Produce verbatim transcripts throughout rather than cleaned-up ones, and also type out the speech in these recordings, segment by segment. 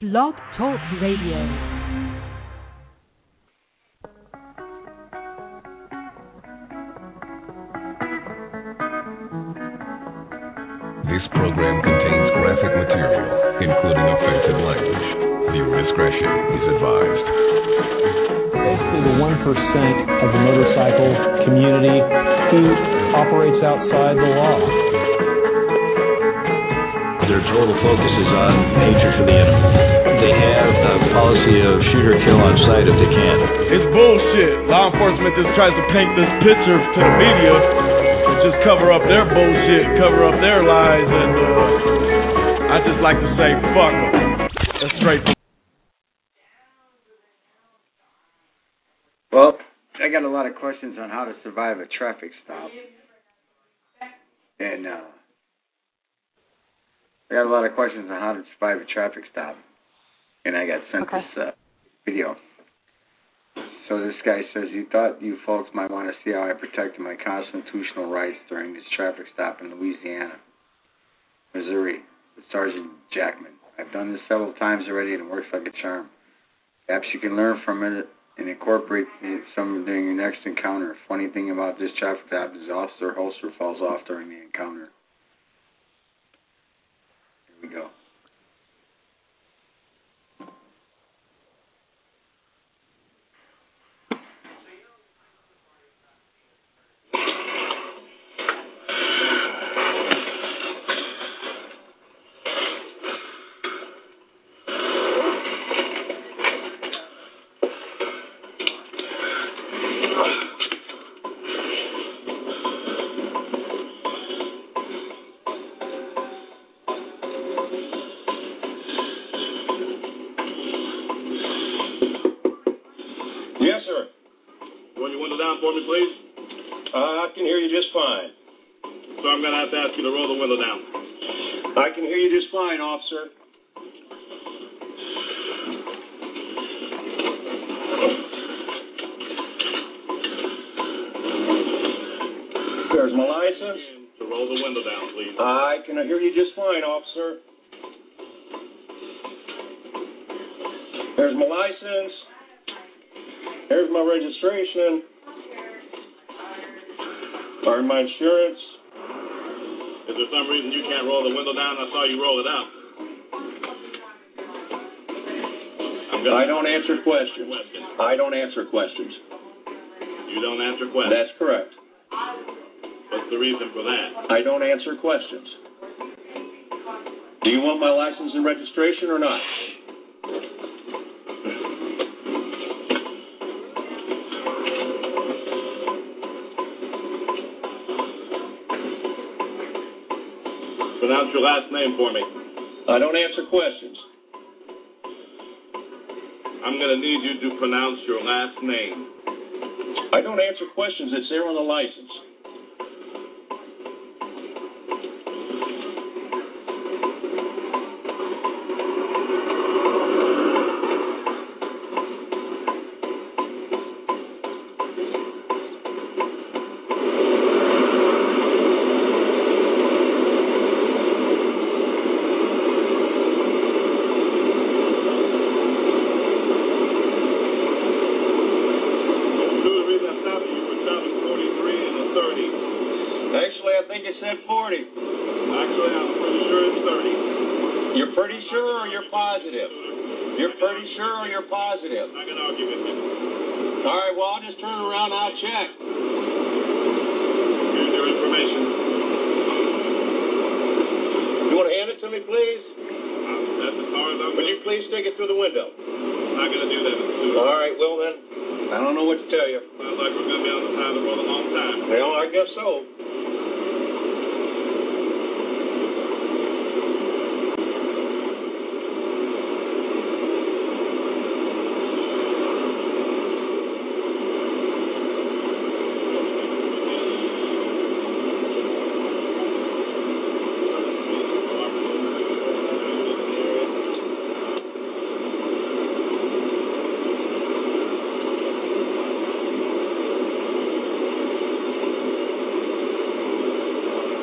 Blog Talk Radio. This program contains graphic material, including offensive language. Viewer discretion is advised. Basically, the one percent of the motorcycle community who operates outside the law. Their total focus is on nature for the enemy. They have a policy of shoot or kill on sight if they can. It's bullshit. Law enforcement just tries to paint this picture to the media and just cover up their bullshit, cover up their lies, and uh, I just like to say, fuck them. That's straight. Well, I got a lot of questions on how to survive a traffic stop. And, uh, I got a lot of questions on how to survive a traffic stop. And I got sent okay. this uh, video. So this guy says, you thought you folks might want to see how I protected my constitutional rights during this traffic stop in Louisiana, Missouri, with Sergeant Jackman. I've done this several times already and it works like a charm. Perhaps you can learn from it and incorporate some during your next encounter. Funny thing about this traffic stop is the officer holster falls off during the encounter. Here we go. For me, please? Uh, I can hear you just fine. So I'm going to have to ask you to roll the window down. I can hear you just fine, officer. There's my license. To roll the window down, please. I can hear you just fine, officer. There's my license. There's my registration. Or my insurance. If for some reason you can't roll the window down, I saw you roll it out. I don't answer questions. questions. I don't answer questions. You don't answer questions? That's correct. What's the reason for that? I don't answer questions. Do you want my license and registration or not? Pronounce your last name for me. I don't answer questions. I'm going to need you to pronounce your last name. I don't answer questions. It's there on the license.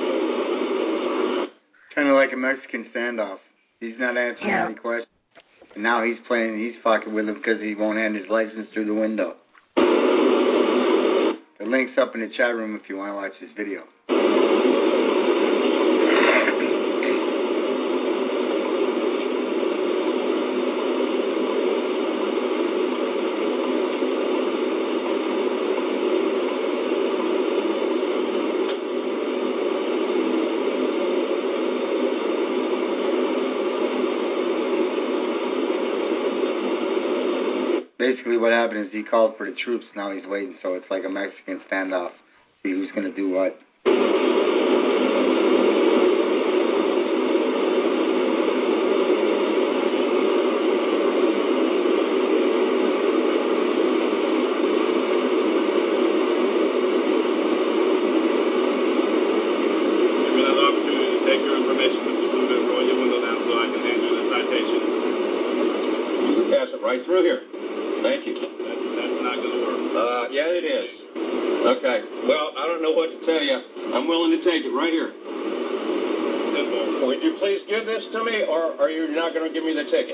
Kind of like a Mexican standoff. He's not answering yeah. any questions. And now he's playing, he's fucking with him because he won't hand his license through the window. The link's up in the chat room if you want to watch this video. Basically what happened is he called for the troops, now he's waiting, so it's like a Mexican standoff. See who's going to do what. Right through here. Thank you. That's, that's not going to work. Uh, yeah, it is. Okay. Well, I don't know what to tell you. I'm willing to take it right here. Would you please give this to me, or are you not going to give me the ticket?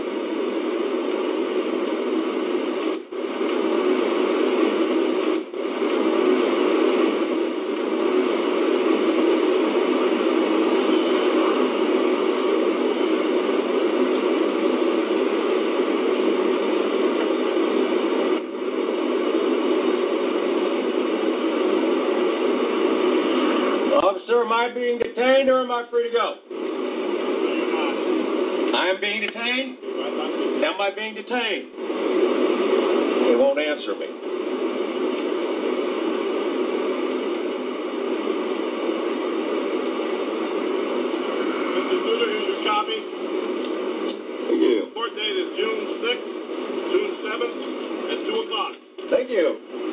Am I being detained or am I free to go? I am being detained? Am I being detained? He won't answer me. Mister Zulu, here's your copy. Thank you. Court date is June sixth, June seventh, at two o'clock. Thank you.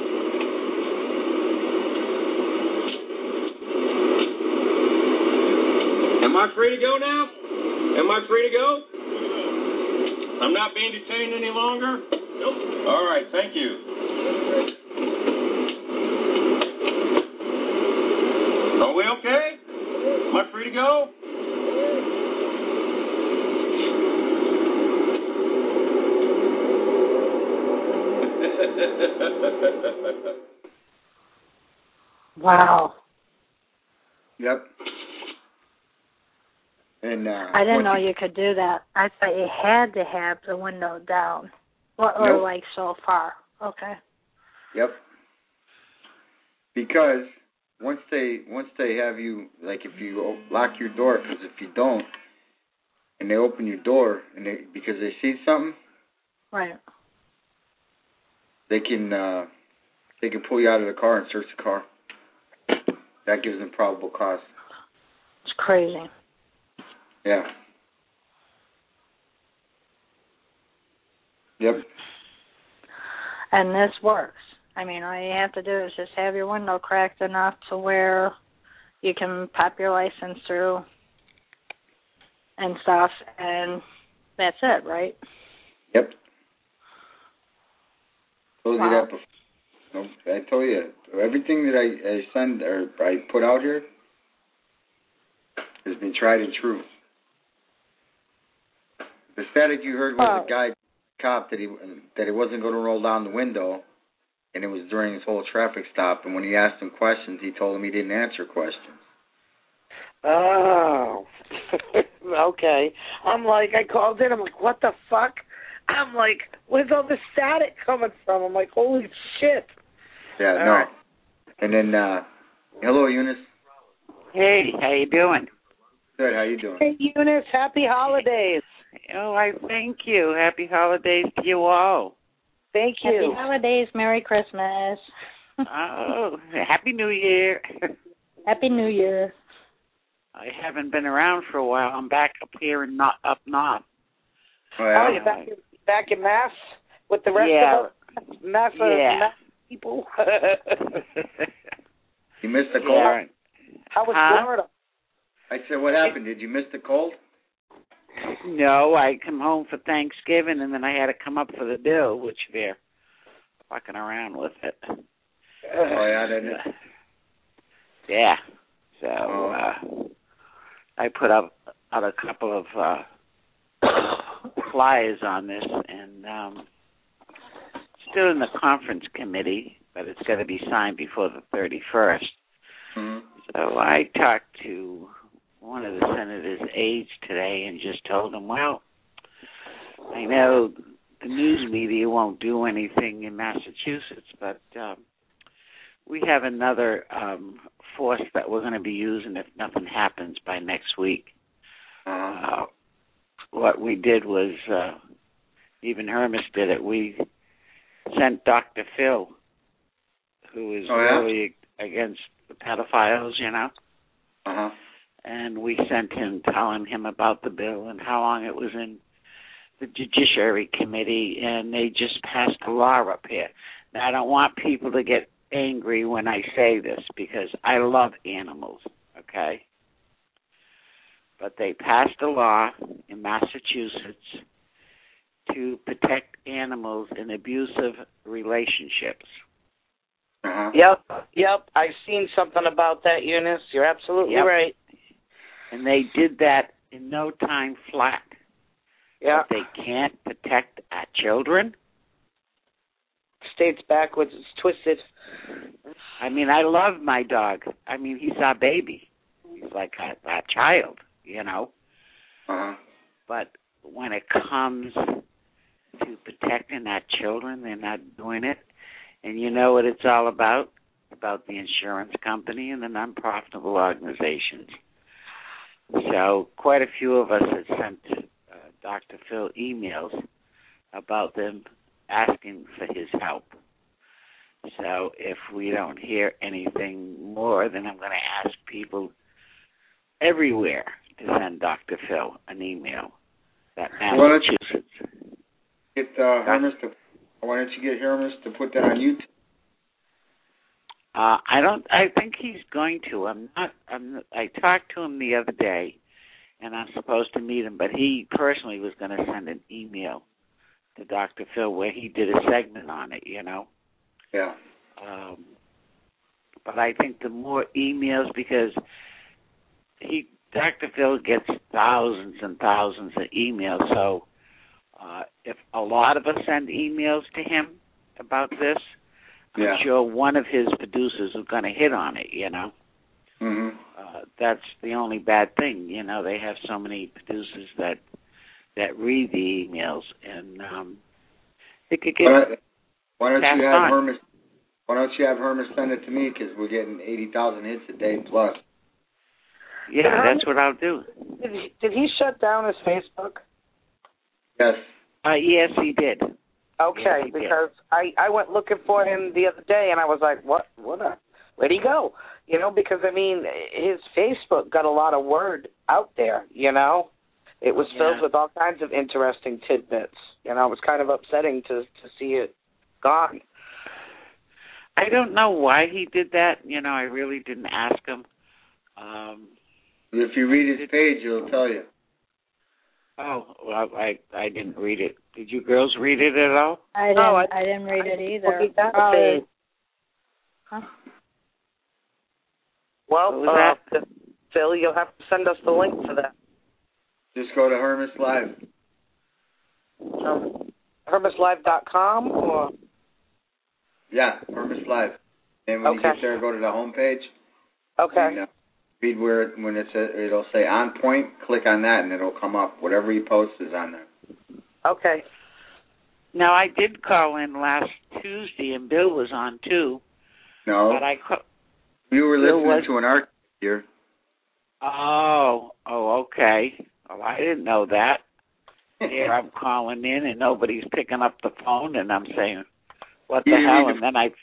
Am I free to go now? Am I free to go? I'm not being detained any longer? Nope. All right, thank you. Are we okay? Am I free to go? Wow. Yep. And, uh, I didn't know you could do that. I thought you had to have the window down, or, or nope. like so far. Okay. Yep. Because once they once they have you, like if you lock your door, because if you don't, and they open your door, and they because they see something, right? They can uh, they can pull you out of the car and search the car. That gives them probable cause. It's crazy. Yeah. Yep. And this works. I mean, all you have to do is just have your window cracked enough to where you can pop your license through and stuff, and that's it, right? Yep. Told wow. you that before. No, I told you, everything that I, I send or I put out here has been tried and true. The static you heard was oh. a guy cop that he that it wasn't going to roll down the window, and it was during his whole traffic stop. And when he asked him questions, he told him he didn't answer questions. Oh, okay. I'm like, I called in. I'm like, what the fuck? I'm like, where's all the static coming from? I'm like, holy shit. Yeah, all no. Right. And then, uh, hello, Eunice. Hey, how you doing? Good. How you doing? Hey, Eunice. Happy holidays. Oh, I thank you. Happy holidays to you all. Thank you. Happy holidays. Merry Christmas. Oh, Happy New Year. Happy New Year. I haven't been around for a while. I'm back up here in not up north. Oh, yeah. Oh, you're back, back in Mass with the rest yeah. of us? Mass, uh, yeah. Mass people? You missed the cold? Yeah. How was huh? Florida? I said, what happened? Did you miss the cold? No, I come home for Thanksgiving, and then I had to come up for the bill, which they're fucking around with it. Oh, yeah, didn't it? Yeah. So uh, I put up out a couple of uh, flyers on this, and um, still in the conference committee, but it's got to be signed before the thirty-first. Mm-hmm. So I talked to one of the senator's aides today and just told him, well, I know the news media won't do anything in Massachusetts, but um, we have another um, force that we're going to be using if nothing happens by next week. Uh, what we did was, uh, even Hermes did it, we sent Doctor Phil, who is oh, yeah? really against the pedophiles, you know, uh-huh. and we sent him telling him about the bill and how long it was in the Judiciary Committee, and they just passed a law up here. Now, I don't want people to get angry when I say this because I love animals, okay? But they passed a law in Massachusetts to protect animals in abusive relationships. Uh-huh. Yep, yep. I've seen something about that, Eunice. You're absolutely yep. right. And they did that in no time flat. Yeah. But they can't protect our children. States backwards. It's twisted. I mean, I love my dog. I mean, he's our baby. He's like our, our child, you know. Uh-huh. But when it comes to protecting our children, they're not doing it. And you know what it's all about? About the insurance company and the non-profitable organizations. So quite a few of us have sent uh, Doctor Phil emails about them asking for his help. So if we don't hear anything more, then I'm going to ask people everywhere to send Doctor Phil an email. That Massachusetts. Get uh, Hermes to, why don't you get Hermes to put that on YouTube? Uh, I don't. I think he's going to. I'm not. I'm. I talked to him the other day, and I'm supposed to meet him. But he personally was going to send an email to Doctor Phil where he did a segment on it. You know. Yeah. Um, but I think the more emails, because he, Doctor Phil gets thousands and thousands of emails. So uh, if a lot of us send emails to him about this, I'm yeah. sure one of his producers is going to hit on it, you know. Mm-hmm. Uh, that's the only bad thing, you know. They have so many producers that that read the emails, and um, it could get why don't, why don't passed you have on. Hermes? Why don't you have Hermes send it to me? Because we're getting eighty thousand hits a day plus. Yeah, that's what I'll do. Did he, did he shut down his Facebook? Yes. Uh, yes, he did. Okay, yes, he because did. I, I went looking for him the other day, and I was like, what? What? A, where'd he go? You know, because, I mean, his Facebook got a lot of word out there, you know. It was yeah. filled with all kinds of interesting tidbits. You know, it was kind of upsetting to to see it gone. I don't know why he did that. You know, I really didn't ask him. Um, if you read his page, it'll tell you. Oh, well, I I didn't read it. Did you girls read it at all? I didn't. Oh, I, I didn't read I, it either. Probably. Huh? Well, uh, Phil, you'll have to send us the link for that. Just go to Hermes Live. Um, Hermes Live dot com or? Yeah, Hermes Live. And when okay. you get there, go to the home page. Okay. And, uh, read where it, when it's a, it'll say on point. Click on that, and it'll come up. Whatever he posts is on there. Okay. Now I did call in last Tuesday, and Bill was on too. No. But I call, you were Bill listening was, to an archive here. Oh, oh, okay. Well, I didn't know that. Here I'm calling in, and nobody's picking up the phone, and I'm saying, what the you hell? And then I...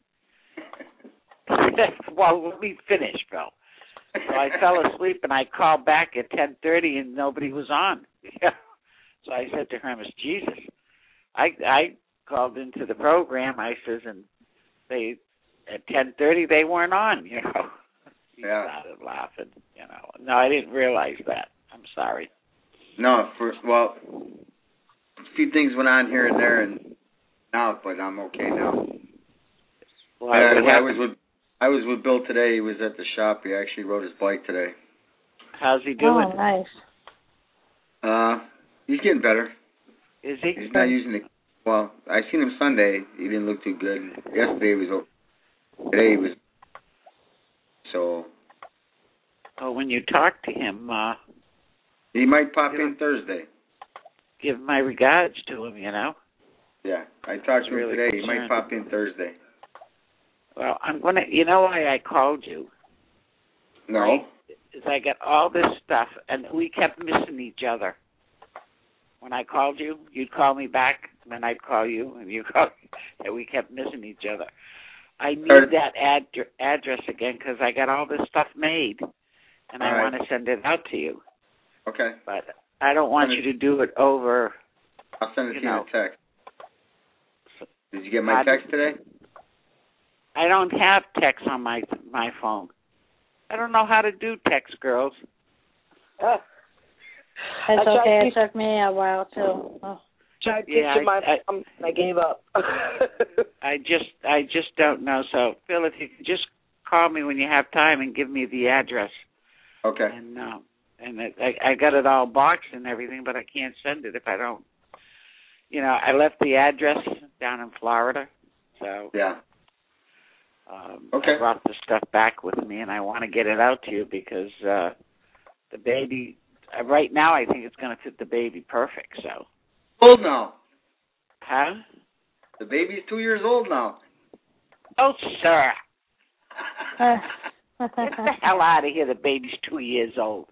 well, let me finish, Bill. So I fell asleep, and I called back at ten thirty, and nobody was on. So I said to Hermes, Jesus. I I called into the program, I says, and they at ten thirty, they weren't on, you know. He yeah. started laughing, you know. No, I didn't realize that. I'm sorry. No, for, well, a few things went on here and there, and now, but I'm okay now. Well, I, I, I was with I was with Bill today. He was at the shop. He actually rode his bike today. How's he doing? Oh, nice. Uh, he's getting better. Is he? He's not using the. Well, I seen him Sunday. He didn't look too good. Yesterday he was. Today he was. So. Oh, when you talk to him, uh, he might pop in Thursday. Give my regards to him, you know. Yeah, I talked to him really today. concerned. He might pop in Thursday. Well, I'm gonna. You know why I called you? No. Right? Is I got all this stuff, and we kept missing each other. When I called you, you'd call me back, and then I'd call you, and you call me, and we kept missing each other. I need Sure. that ad- address again because I got all this stuff made, and All I right. want to send it out to you. Okay. But I don't want you to do it over. I'll send it you to you know. in a text. Did you get my text today? I don't have text on my my phone. I don't know how to do text, girls. Uh, It's I okay. tried It took me a while too. Oh. Tried Yeah, teaching my I- mom, and I gave up. I just I just don't know. So Phil, if you could just call me when you have time and give me the address. Okay. And uh, and it, I I got it all boxed and everything, but I can't send it if I don't. You know, I left the address down in Florida, so Yeah. um, Okay. I brought the stuff back with me, and I want to get it out to you because uh, the baby. Uh, right now, I think it's going to fit the baby perfect. So. Old now. Huh? The baby's two years old now. Oh, sir. Get the hell out of here. The baby's two years old.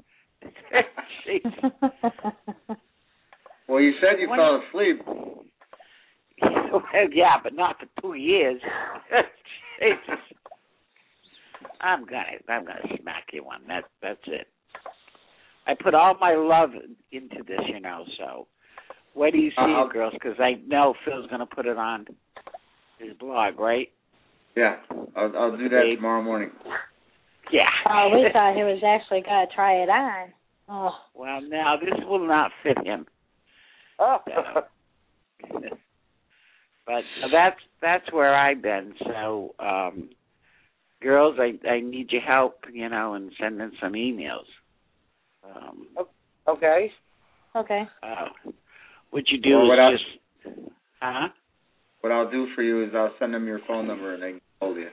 Well, you said you When- fell asleep. Well, yeah, but not for two years. Jesus. I'm gonna, I'm gonna smack you one. That, that's it. I put all my love into this, you know. So, where do you see Uh-huh. it, girls? Because I know Phil's gonna put it on his blog, right? Yeah, I'll, I'll do that Babe. tomorrow morning. Yeah. Oh, we thought he was actually going to try it on. Oh. Well, now this will not fit him. Oh. So, but that's that's where I've been. So, um, girls, I I need your help, you know, and sending some emails. Um, Okay. Okay. uh, what you do Well, what I- is just, huh? What I'll do for you is I'll send them your phone number and they can hold you.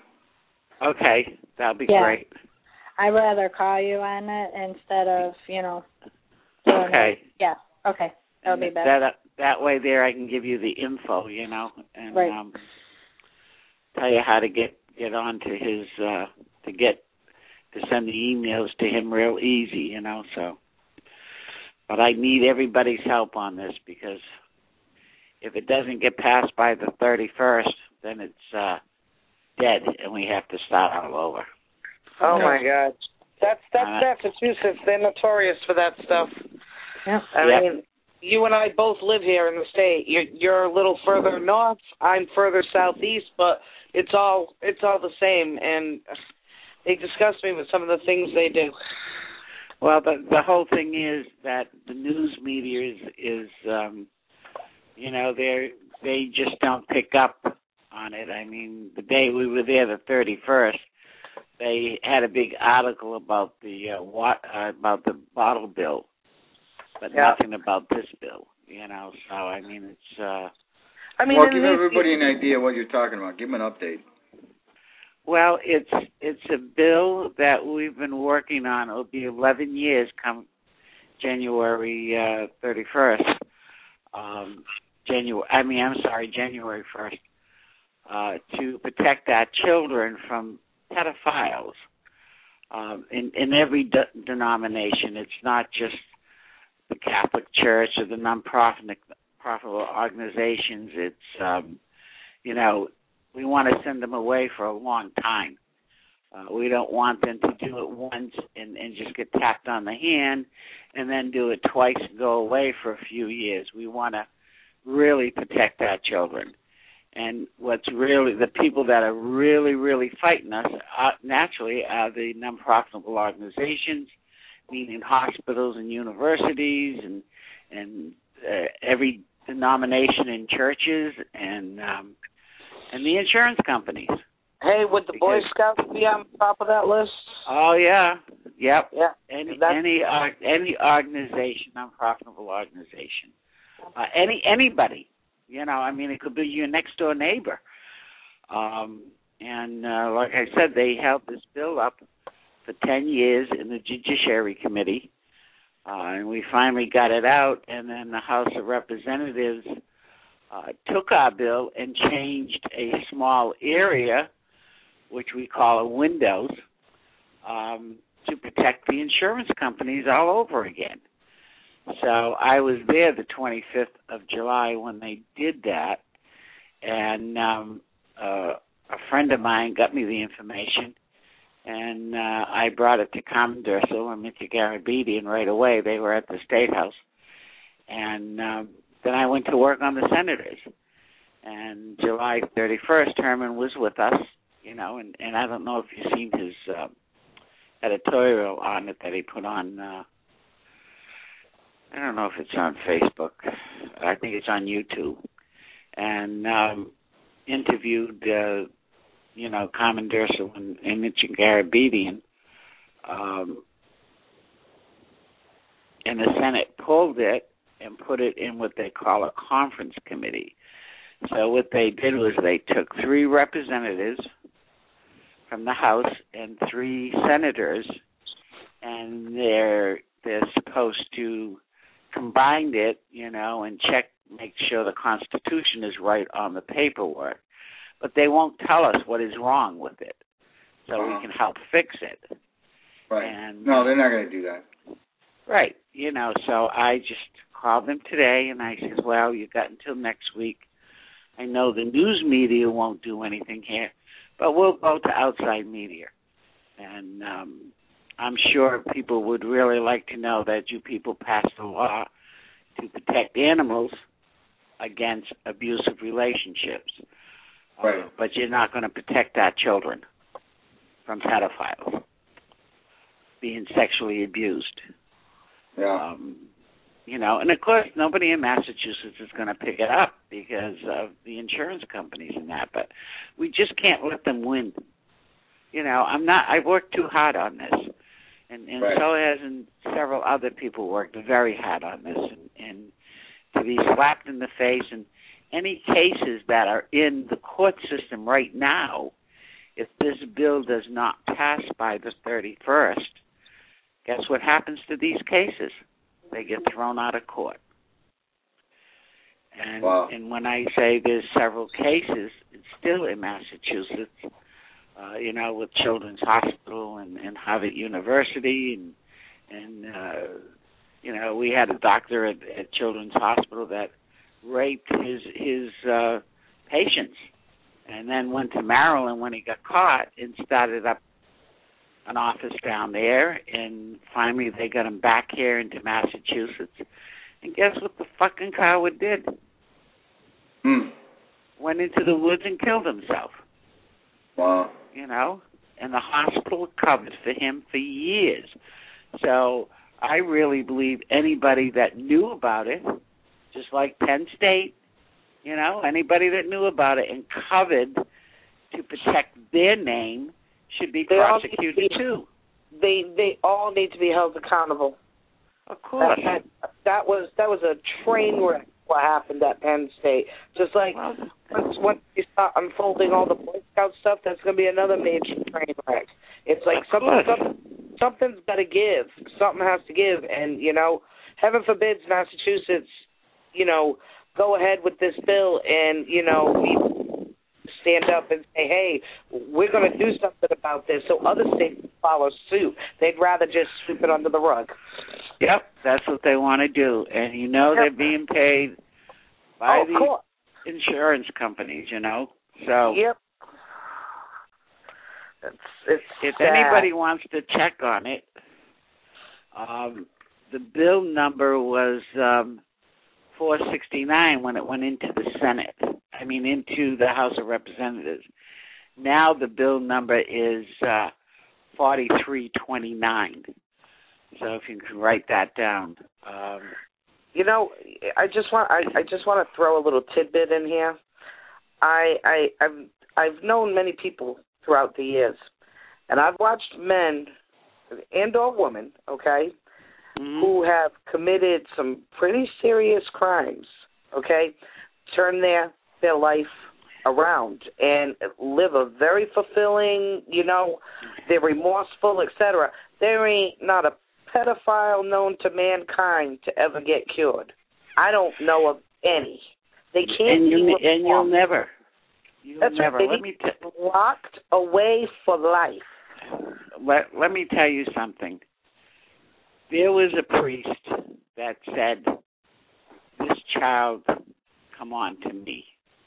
Okay, that'll be Yeah. great. I'd rather call you on it instead of, you know. doing Okay. it. Yeah. Okay. That'll be And better. That that way, there I can give you the info, you know, and Right. um, tell you how to get get on to his uh, to get to send the emails to him real easy, you know. So, but I need everybody's help on this because if it doesn't get passed by the thirty-first, then it's uh, dead, and we have to start all over. Oh my God. That's that's Uh, Massachusetts. They're notorious for that stuff. Yeah. I Yep. mean, you and I both live here in the state. You're you're a little further north. I'm further southeast, but it's all it's all the same. And they disgust me with some of the things they do. Well, the the whole thing is that the news media is is um, you know they they just don't pick up on it. I mean, the day we were there, the thirty-first, they had a big article about the uh, what uh, about the bottle bill, but Yeah. nothing about this bill. You know, so I mean, it's. Uh, I mean, Well, and give they- everybody an idea what you're talking about. Give them an update. Well, it's it's a bill that we've been working on. It'll be eleven years come January uh, thirty-first. Um, January, I mean, I'm sorry, January first, uh, to protect our children from pedophiles. Um, in, in every de- denomination, it's not just the Catholic Church or the non-profit profit organizations. It's, um, you know, we want to send them away for a long time. Uh, we don't want them to do it once and, and just get tapped on the hand and then do it twice and go away for a few years. We want to really protect our children. And what's really, the people that are really, really fighting us, uh, naturally, are the non-profitable organizations, meaning hospitals and universities and and uh, every denomination in churches and um, and the insurance companies. Hey, would the Boy Scouts be on top of that list? Oh yeah, yep. Yeah. Any That's- any uh, any organization, non-profitable organization. uh, any anybody. You know, I mean, it could be your next door neighbor. Um, and uh, like I said, they held this bill up for ten years in the Judiciary Committee, uh, and we finally got it out. And then the House of Representatives uh, took our bill and changed a small area, which we call a windows, um, to protect the insurance companies all over again. So I was there the twenty-fifth of July when they did that, and um, uh, a friend of mine got me the information, and uh, I brought it to Carmen Durso and Mitzi Garabedian right away. They were at the State House. And um, then I went to work on the senators. And July thirty-first, Herman was with us, you know, and, and I don't know if you've seen his uh, editorial on it that he put on, uh, I don't know if it's on Facebook. I think it's on YouTube. And um, interviewed, uh, you know, Carmen Durso and, and Mitzi Garabedian. Um, and the Senate pulled it and put it in what they call a conference committee. So what they did was they took three representatives from the House and three senators, and they're they're supposed to combine it, you know, and check, make sure the Constitution is right on the paperwork. But they won't tell us what is wrong with it, so uh-huh. we can help fix it. Right. And, no, they're not going to do that. Right. You know, so I just called them today, and I said, well, you got until next week. I know the news media won't do anything here, but we'll go to outside media. And um, I'm sure people would really like to know that you people passed a law to protect animals against abusive relationships. Right. Uh, but you're not going to protect our children from pedophiles being sexually abused. Yeah. Um, you know, and of course, nobody in Massachusetts is going to pick it up because of the insurance companies and that. But we just can't let them win. You know, I'm not. I've worked too hard on this, and, and right. so has and several other people worked very hard on this, and, and to be slapped in the face. And any cases that are in the court system right now, if this bill does not pass by the thirty-first, guess what happens to these cases? They get thrown out of court. And wow. and when I say there's several cases, it's still in Massachusetts, uh, you know, with Children's Hospital and, and Harvard University, and and uh, you know, we had a doctor at, at Children's Hospital that raped his his uh, patients, and then went to Maryland when he got caught and started up an office down there, and finally they got him back here into Massachusetts. And guess what the fucking coward did? Hmm. Went into the woods and killed himself. Wow. You know? And the hospital covered for him for years. So I really believe anybody that knew about it, just like Penn State, you know, anybody that knew about it and covered to protect their name should be they prosecuted be, too. They they all need to be held accountable. Of course. That, that, that was that was a train wreck. What happened at Penn State? Just like well, once, once you start unfolding all the Boy Scout stuff, that's going to be another major train wreck. It's like something, something something's got to give. Something has to give, and you know, heaven forbids Massachusetts, you know, go ahead with this bill and you know. We, stand up and say, hey, we're going to do something about this, so other states follow suit. They'd rather just sweep it under the rug. Yep, that's what they want to do. And you know yep. they're being paid by oh, the cool. insurance companies, you know. So yep. It's, it's if sad. anybody wants to check on it, um, the bill number was um, four sixty-nine when it went into the Senate. I mean, into the House of Representatives. Now the bill number is uh, forty-three twenty-nine. So if you can write that down. Um, you know, I just want I, I just want to throw a little tidbit in here. I I I've I've known many people throughout the years, and I've watched men and or women, okay, mm-hmm. who have committed some pretty serious crimes, okay, turn their, their life around and live a very fulfilling, you know, they're remorseful, et cetera. There ain't not a pedophile known to mankind to ever get cured. I don't know of any. They can't. And, you, and you'll never. You'll That's never. Right. Let me t- locked away for life. Let Let me tell you something. There was a priest that said, "This child, come on to me."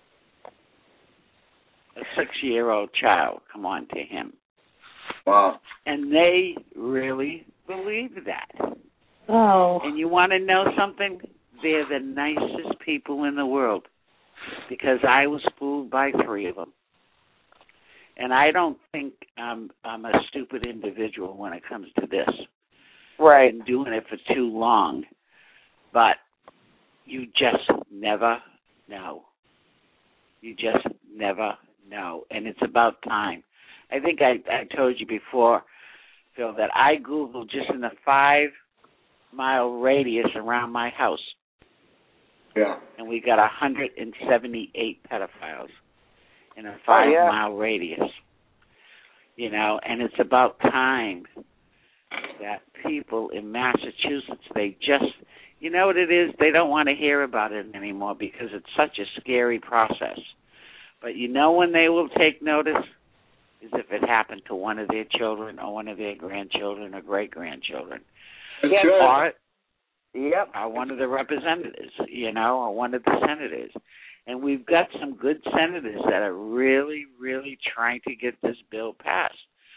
A six-year-old child, come on to him. Wow. And they really believe that. Oh. And you want to know something? They're the nicest people in the world, because I was fooled by three of them. And I don't think I'm, I'm a stupid individual when it comes to this. Right. I've been doing it for too long. But you just never know. You just never know. And it's about time. I think I, I told you before, Phil, that I Googled just in a five-mile radius around my house. Yeah. And we got one hundred seventy-eight pedophiles in a five-mile oh, yeah. radius. You know, and it's about time that people in Massachusetts, they just, you know what it is? They don't want to hear about it anymore because it's such a scary process. But you know when they will take notice? Is if it happened to one of their children or one of their grandchildren or great-grandchildren. Yeah, or, yep. or one of the representatives, you know, or one of the senators. And we've got some good senators that are really, really trying to get this bill passed.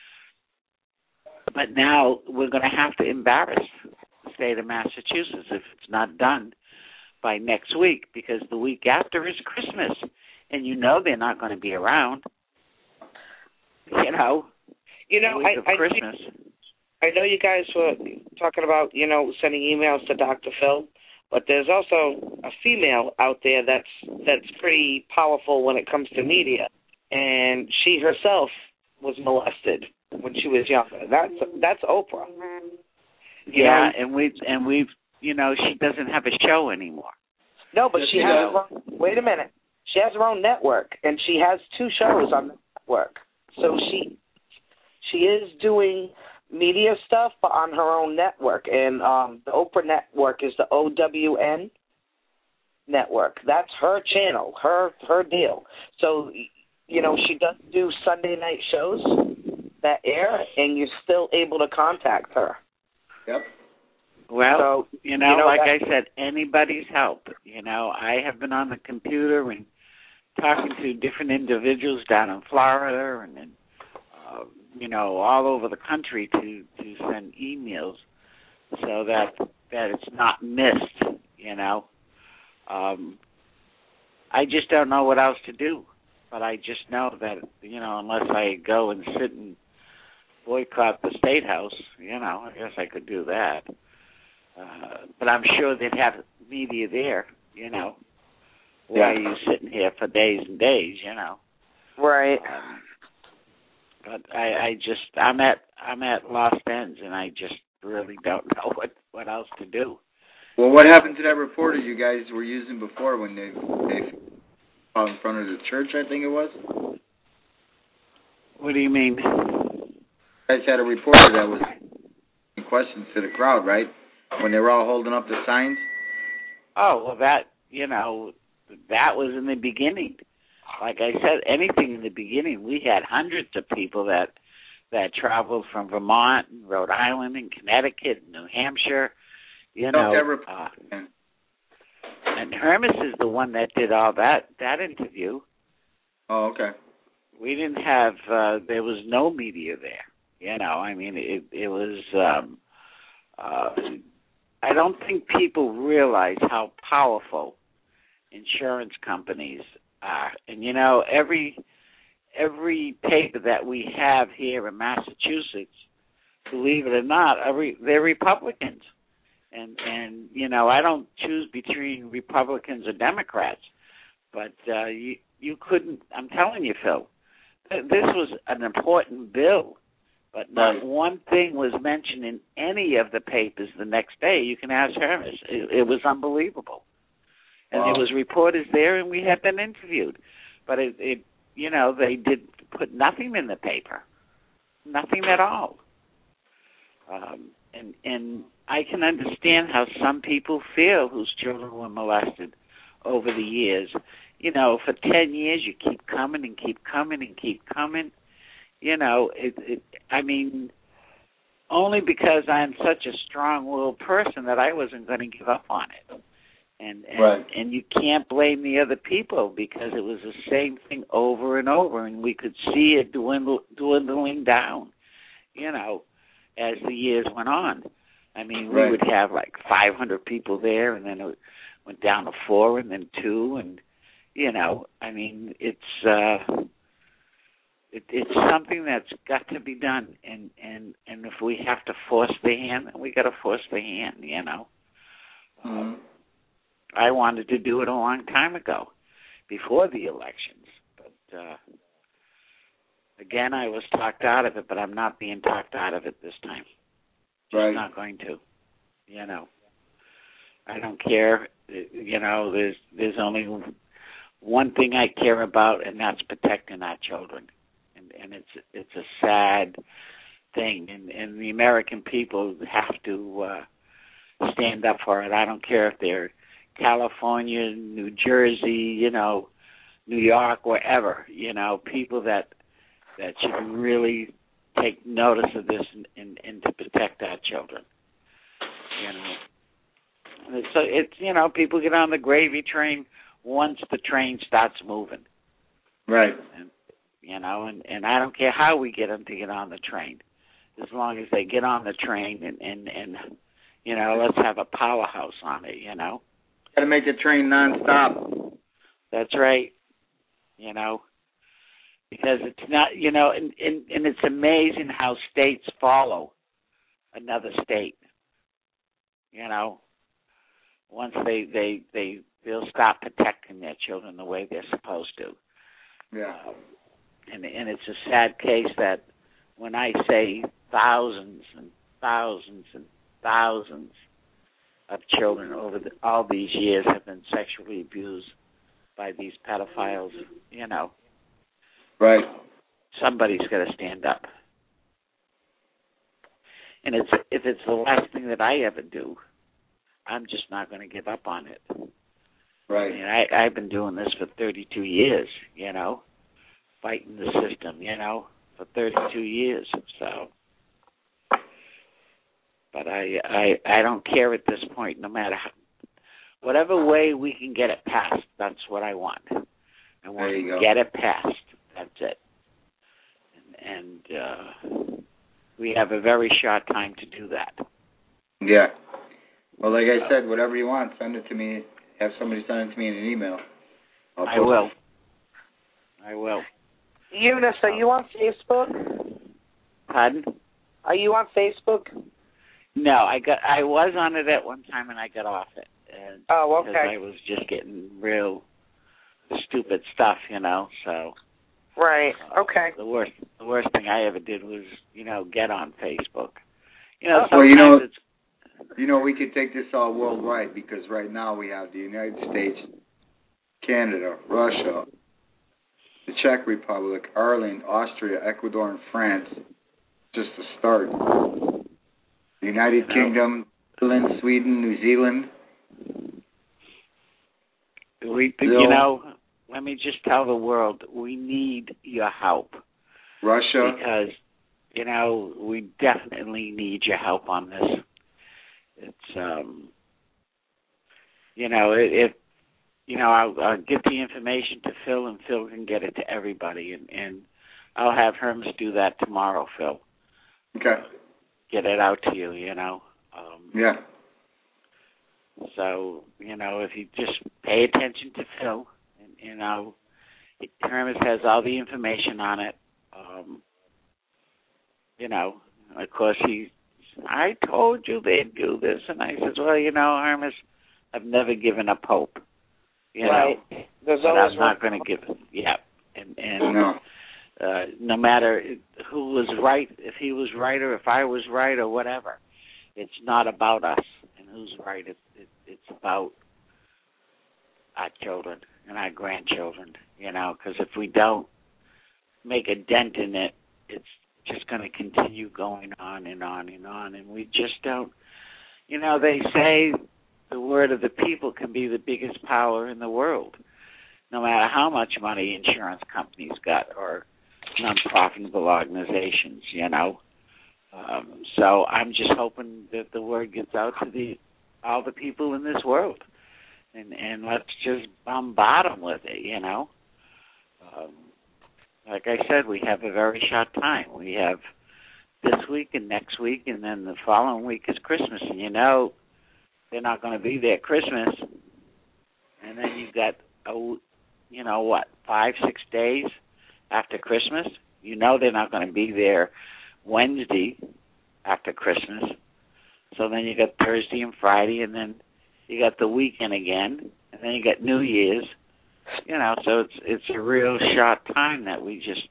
But now we're going to have to embarrass the state of Massachusetts if it's not done by next week, because the week after is Christmas. And you know they're not going to be around. You know, you know, I, I, Christmas. I know you guys were talking about, you know, sending emails to Doctor Phil, but there's also a female out there that's that's pretty powerful when it comes to media, and she herself was molested when she was younger. That's that's Oprah. You yeah, know? and we and we've you know she doesn't have a show anymore. No, but she you has. know. Her own, wait a minute. She has her own network, and she has two shows on the network. So she she is doing media stuff, but on her own network. And um, the Oprah network is the O W N network. That's her channel, her her deal. So, you know, she does do Sunday night shows that air, and you're still able to contact her. Yep. Well, so, you, know, you know, like that, I said, anybody's help. You know, I have been on the computer and talking to different individuals down in Florida and, and uh, you know, all over the country to, to send emails so that that it's not missed, you know. Um, I just don't know what else to do. But I just know that, you know, unless I go and sit and boycott the State House, you know, I guess I could do that. Uh, but I'm sure they'd have media there, you know. Why yeah. are you sitting here for days and days, you know? Right. Um, but I, I just, I'm at, I'm at lost ends, and I just really don't know what, what else to do. Well, what happened to that reporter you guys were using before when they they out in front of the church? I think it was. What do you mean? You guys had a reporter that was asking questions to the crowd, right? When they were all holding up the signs. Oh well, that you know, that was in the beginning. Like I said, anything in the beginning, we had hundreds of people that that traveled from Vermont, and Rhode Island, and Connecticut, and New Hampshire. You know, uh, and Hermes is the one that did all that that interview. Oh, okay. We didn't have. Uh, there was no media there. You know, I mean, it it was. Um, uh, I don't think people realize how powerful insurance companies are. And, you know, every every paper that we have here in Massachusetts, believe it or not, every, they're Republicans. And, and, you know, I don't choose between Republicans or Democrats. But uh, you, you couldn't, I'm telling you, Phil, this was an important bill But not Right. one thing was mentioned in any of the papers the next day. You can ask Hermes. It, it was unbelievable. And Wow. there was reporters there, and we had them interviewed. But, it, it, you know, they did put nothing in the paper, nothing at all. Um, and, and I can understand how some people feel whose children were molested over the years. You know, for ten years you keep coming and keep coming and keep coming. You know, it, it, I mean, only because I'm such a strong-willed person that I wasn't going to give up on it. And and, right. and you can't blame the other people because it was the same thing over and over, and we could see it dwindle, dwindling down, you know, as the years went on. I mean, we right. would have like five hundred people there, and then it went down to four, and then two, and, you know, I mean, it's uh, it, it's something that's got to be done, and, and, and if we have to force the hand, then we got to force the hand, you know. Mm-hmm. Um, I wanted to do it a long time ago, before the elections, but uh, again, I was talked out of it, but I'm not being talked out of it this time. Just right. not going to, you know. I don't care, you know, there's there's only one thing I care about, and that's protecting our children. And, and it's it's a sad thing, and, and the American people have to uh, stand up for it. I don't care if they're California, New Jersey, you know, New York, wherever, you know, people that that should really take notice of this and, and, and to protect our children, you know. So it's, you know, people get on the gravy train once the train starts moving. Right. And, you know, and, and I don't care how we get them to get on the train, as long as they get on the train and, and, and you know, let's have a powerhouse on it, you know. Got to make the train nonstop. That's right. You know, because it's not, you know, and, and, and it's amazing how states follow another state, you know. Once they, they, they, they'll stop protecting their children the way they're supposed to. Yeah. Um, and, and it's a sad case that when I say thousands and thousands and thousands of children over the, all these years have been sexually abused by these pedophiles, you know. Right. Somebody's got to stand up. And it's if it's the last thing that I ever do, I'm just not going to give up on it. Right. I mean, I, I've been doing this for thirty-two years, you know, fighting the system, you know, for thirty-two years. So, but I, I, I don't care at this point. No matter how, whatever way we can get it passed, that's what I want. I want there you to go. get it passed. That's it. And, and uh, we have a very short time to do that. Yeah. Well, like I said, whatever you want, send it to me. Have somebody send it to me in an email. I'll I will. It. I will. Eunice, are you on Facebook? Pardon? Are you on Facebook? No, I got. I was on it at one time, and I got off it. And oh, okay. Because I was just getting real stupid stuff, you know. So. Right. Uh, okay. The worst. The worst thing I ever did was, you know, get on Facebook. You know, well, you know, it's. You know, we could take this all worldwide because right now we have the United States, Canada, Russia, the Czech Republic, Ireland, Austria, Ecuador, and France. Just to start. The United No. Kingdom, Finland, Sweden, New Zealand. We, you know, let me just tell the world, we need your help. Russia. Because, you know, we definitely need your help on this. It's, um, you know, if, you know, I'll, I'll get the information to Phil, and Phil can get it to everybody, and, and I'll have Hermes do that tomorrow, Phil. Okay. Get it out to you, you know. Um, yeah. So, you know, if you just pay attention to Phil, and, you know, Hermes has all the information on it. Um, you know, of course, he, I told you they'd do this, and I said, well, you know, Hermes, I've never given up hope. You right. know, There's but always I'm not going to give it. Yeah, and and no. uh, no matter who was right, if he was right or if I was right or whatever. It's not about us and who's right. It, it, it's about our children and our grandchildren, you know, because if we don't make a dent in it, it's just going to continue going on and on and on, and we just don't, you know, they say the word of the people can be the biggest power in the world, no matter how much money insurance companies got or non-profitable organizations, you know. Um, so I'm just hoping that the word gets out to the all the people in this world, and, and let's just bombard them with it, you know. Um, like I said, we have a very short time. We have this week and next week, and then the following week is Christmas, and you know they're not going to be there at Christmas. And then you've got, a, you know, what, five, six days after Christmas? You know they're not going to be there Wednesday after Christmas. So then you got Thursday and Friday, and then you got the weekend again, and then you got New Year's. You know, so it's it's a real short time that we just,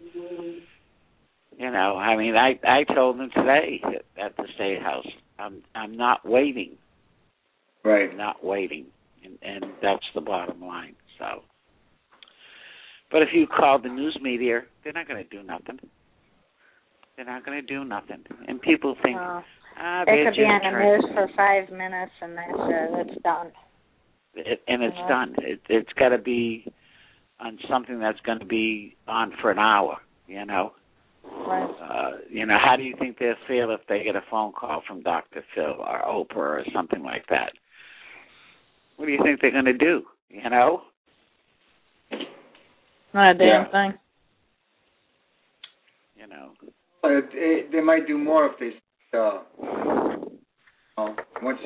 you know, I mean, I I told them today at, at the State House, I'm I'm not waiting. Right. I'm not waiting, and, and that's the bottom line. So, but if you call the news media, they're not going to do nothing. They're not going to do nothing, and people think, oh. ah, they they're could be just on the trying. news for five minutes, and that's it. It's done. It, and it's uh-huh. done. It, it's got to be on something that's going to be on for an hour, you know. Right. Uh, you know, how do you think they'll feel if they get a phone call from Doctor Phil or Oprah or something like that? What do you think they're going to do, you know? Not a damn yeah. thing. You know. It, it, they might do more if they, uh, oh, once...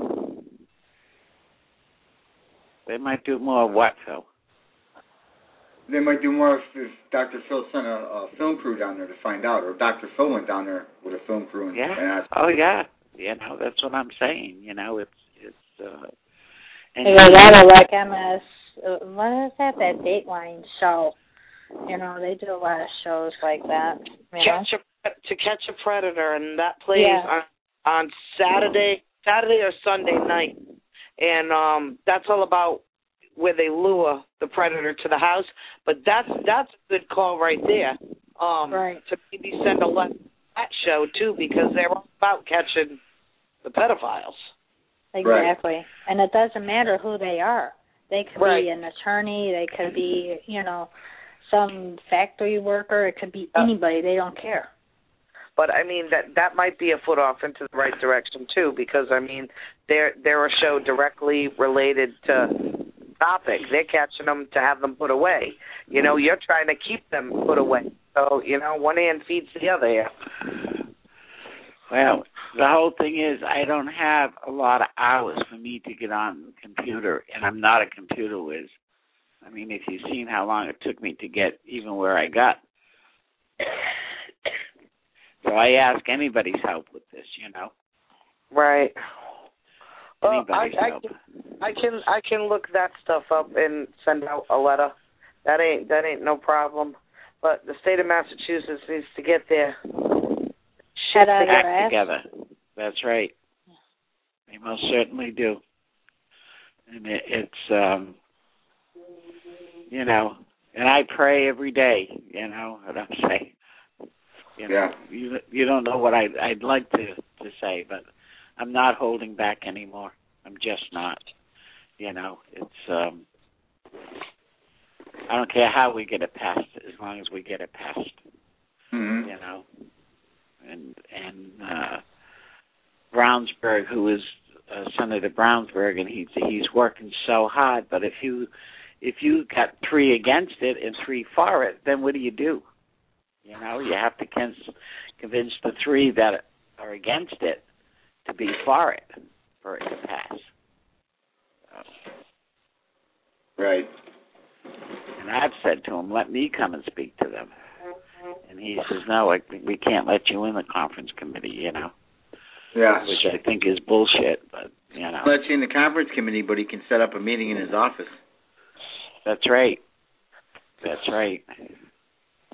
They might do more what, Phil? They might do more if, if Doctor Phil sent a, a film crew down there to find out, or Doctor Phil went down there with a film crew and, yeah. and asked. Oh, yeah. You know, that's what I'm saying. You know, it's, it's, uh... And yeah, that'll like M S, uh, what is that, that Dateline show? You know, they do a lot of shows like that. You catch know? a, to Catch a Predator, and that plays yeah. on, on Saturday, Saturday or Sunday night. And um, that's all about where they lure the predator to the house. But that's that's a good call right there. Um, right. To maybe send a letter to that show, too, because they're all about catching the pedophiles. Exactly. Right. And it doesn't matter who they are. They could right. be an attorney. They could be, you know, some factory worker. It could be anybody. They don't care. But I mean that that might be a foot off into the right direction too, because I mean they're they're a show directly related to topic. They're catching them to have them put away. You know, you're trying to keep them put away. So you know, one hand feeds the other here. Well, the whole thing is I don't have a lot of hours for me to get on the computer, and I'm not a computer whiz. I mean, if you've seen how long it took me to get even where I got. So I ask anybody's help with this, you know. Right. Anybody's well, I, help. I can, I can I can look that stuff up and send out a letter. That ain't that ain't no problem. But the state of Massachusetts needs to get their shit act together. That's right. They most certainly do. And it, it's um, you know, and I pray every day. You know what I'm saying. You know, yeah. you you don't know what I I'd, I'd like to, to say, but I'm not holding back anymore. I'm just not. You know, it's um. I don't care how we get it passed, as long as we get it passed. Mm-hmm. You know, and and uh, Brownsburg, who is uh, Senator Brownsburg, and he's he's working so hard. But if you if you got three against it and three for it, then what do you do? You know, you have to convince the three that are against it to be for it, for it to pass. So. Right. And I've said to him, let me come and speak to them. And he says, no, I, we can't let you in the conference committee, you know. Yeah. Which I think is bullshit, but, you know. Let you in the conference committee, but he can set up a meeting in his office. That's right. That's right.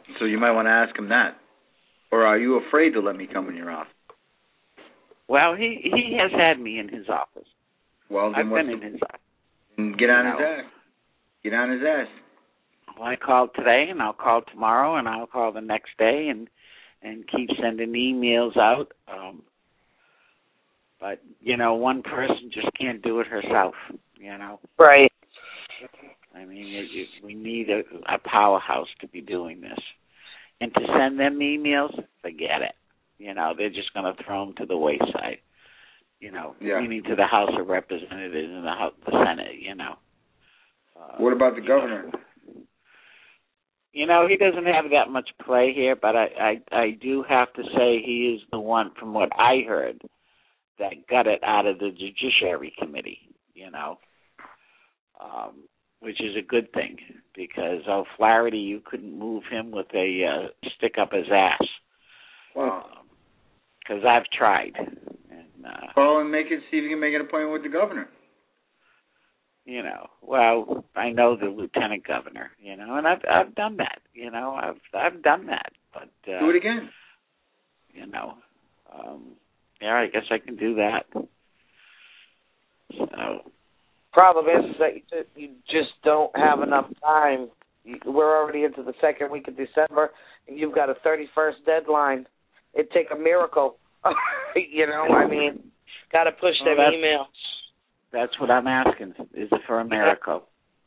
So you might want to ask him that. Or are you afraid to let me come in your office? Well, he he has had me in his office. Well, then I've what's been the, in his office. Get on you his know. ass. Get on his ass. Well, I called today, and I'll call tomorrow, and I'll call the next day, and and keep sending emails out. Um, but, you know, one person just can't do it herself, you know. Right. I mean, it, it, we need a, a powerhouse to be doing this. And to send them emails, forget it. You know, they're just going to throw them to the wayside, you know, yeah. meaning to the House of Representatives and the, House, the Senate, you know. Uh, what about the governor? Know. You know, he doesn't have that much play here, but I, I, I do have to say he is the one, from what I heard, that got it out of the Judiciary Committee, you know, um, which is a good thing because O'Flaherty, you couldn't move him with a uh, stick up his ass. Wow. Because um, I've tried. And, uh, Call and make it, see if you can make an appointment with the governor. You know, well, I know the lieutenant governor, you know, and I've I've done that, you know, I've I've done that, but uh, do it again. You know, um, yeah, I guess I can do that. So, problem is that you just don't have enough time. We're already into the second week of December, and you've got a thirty-first deadline. It'd take a miracle, you know. I mean, got to push well, them that's, emails. That's what I'm asking. Is it for a miracle?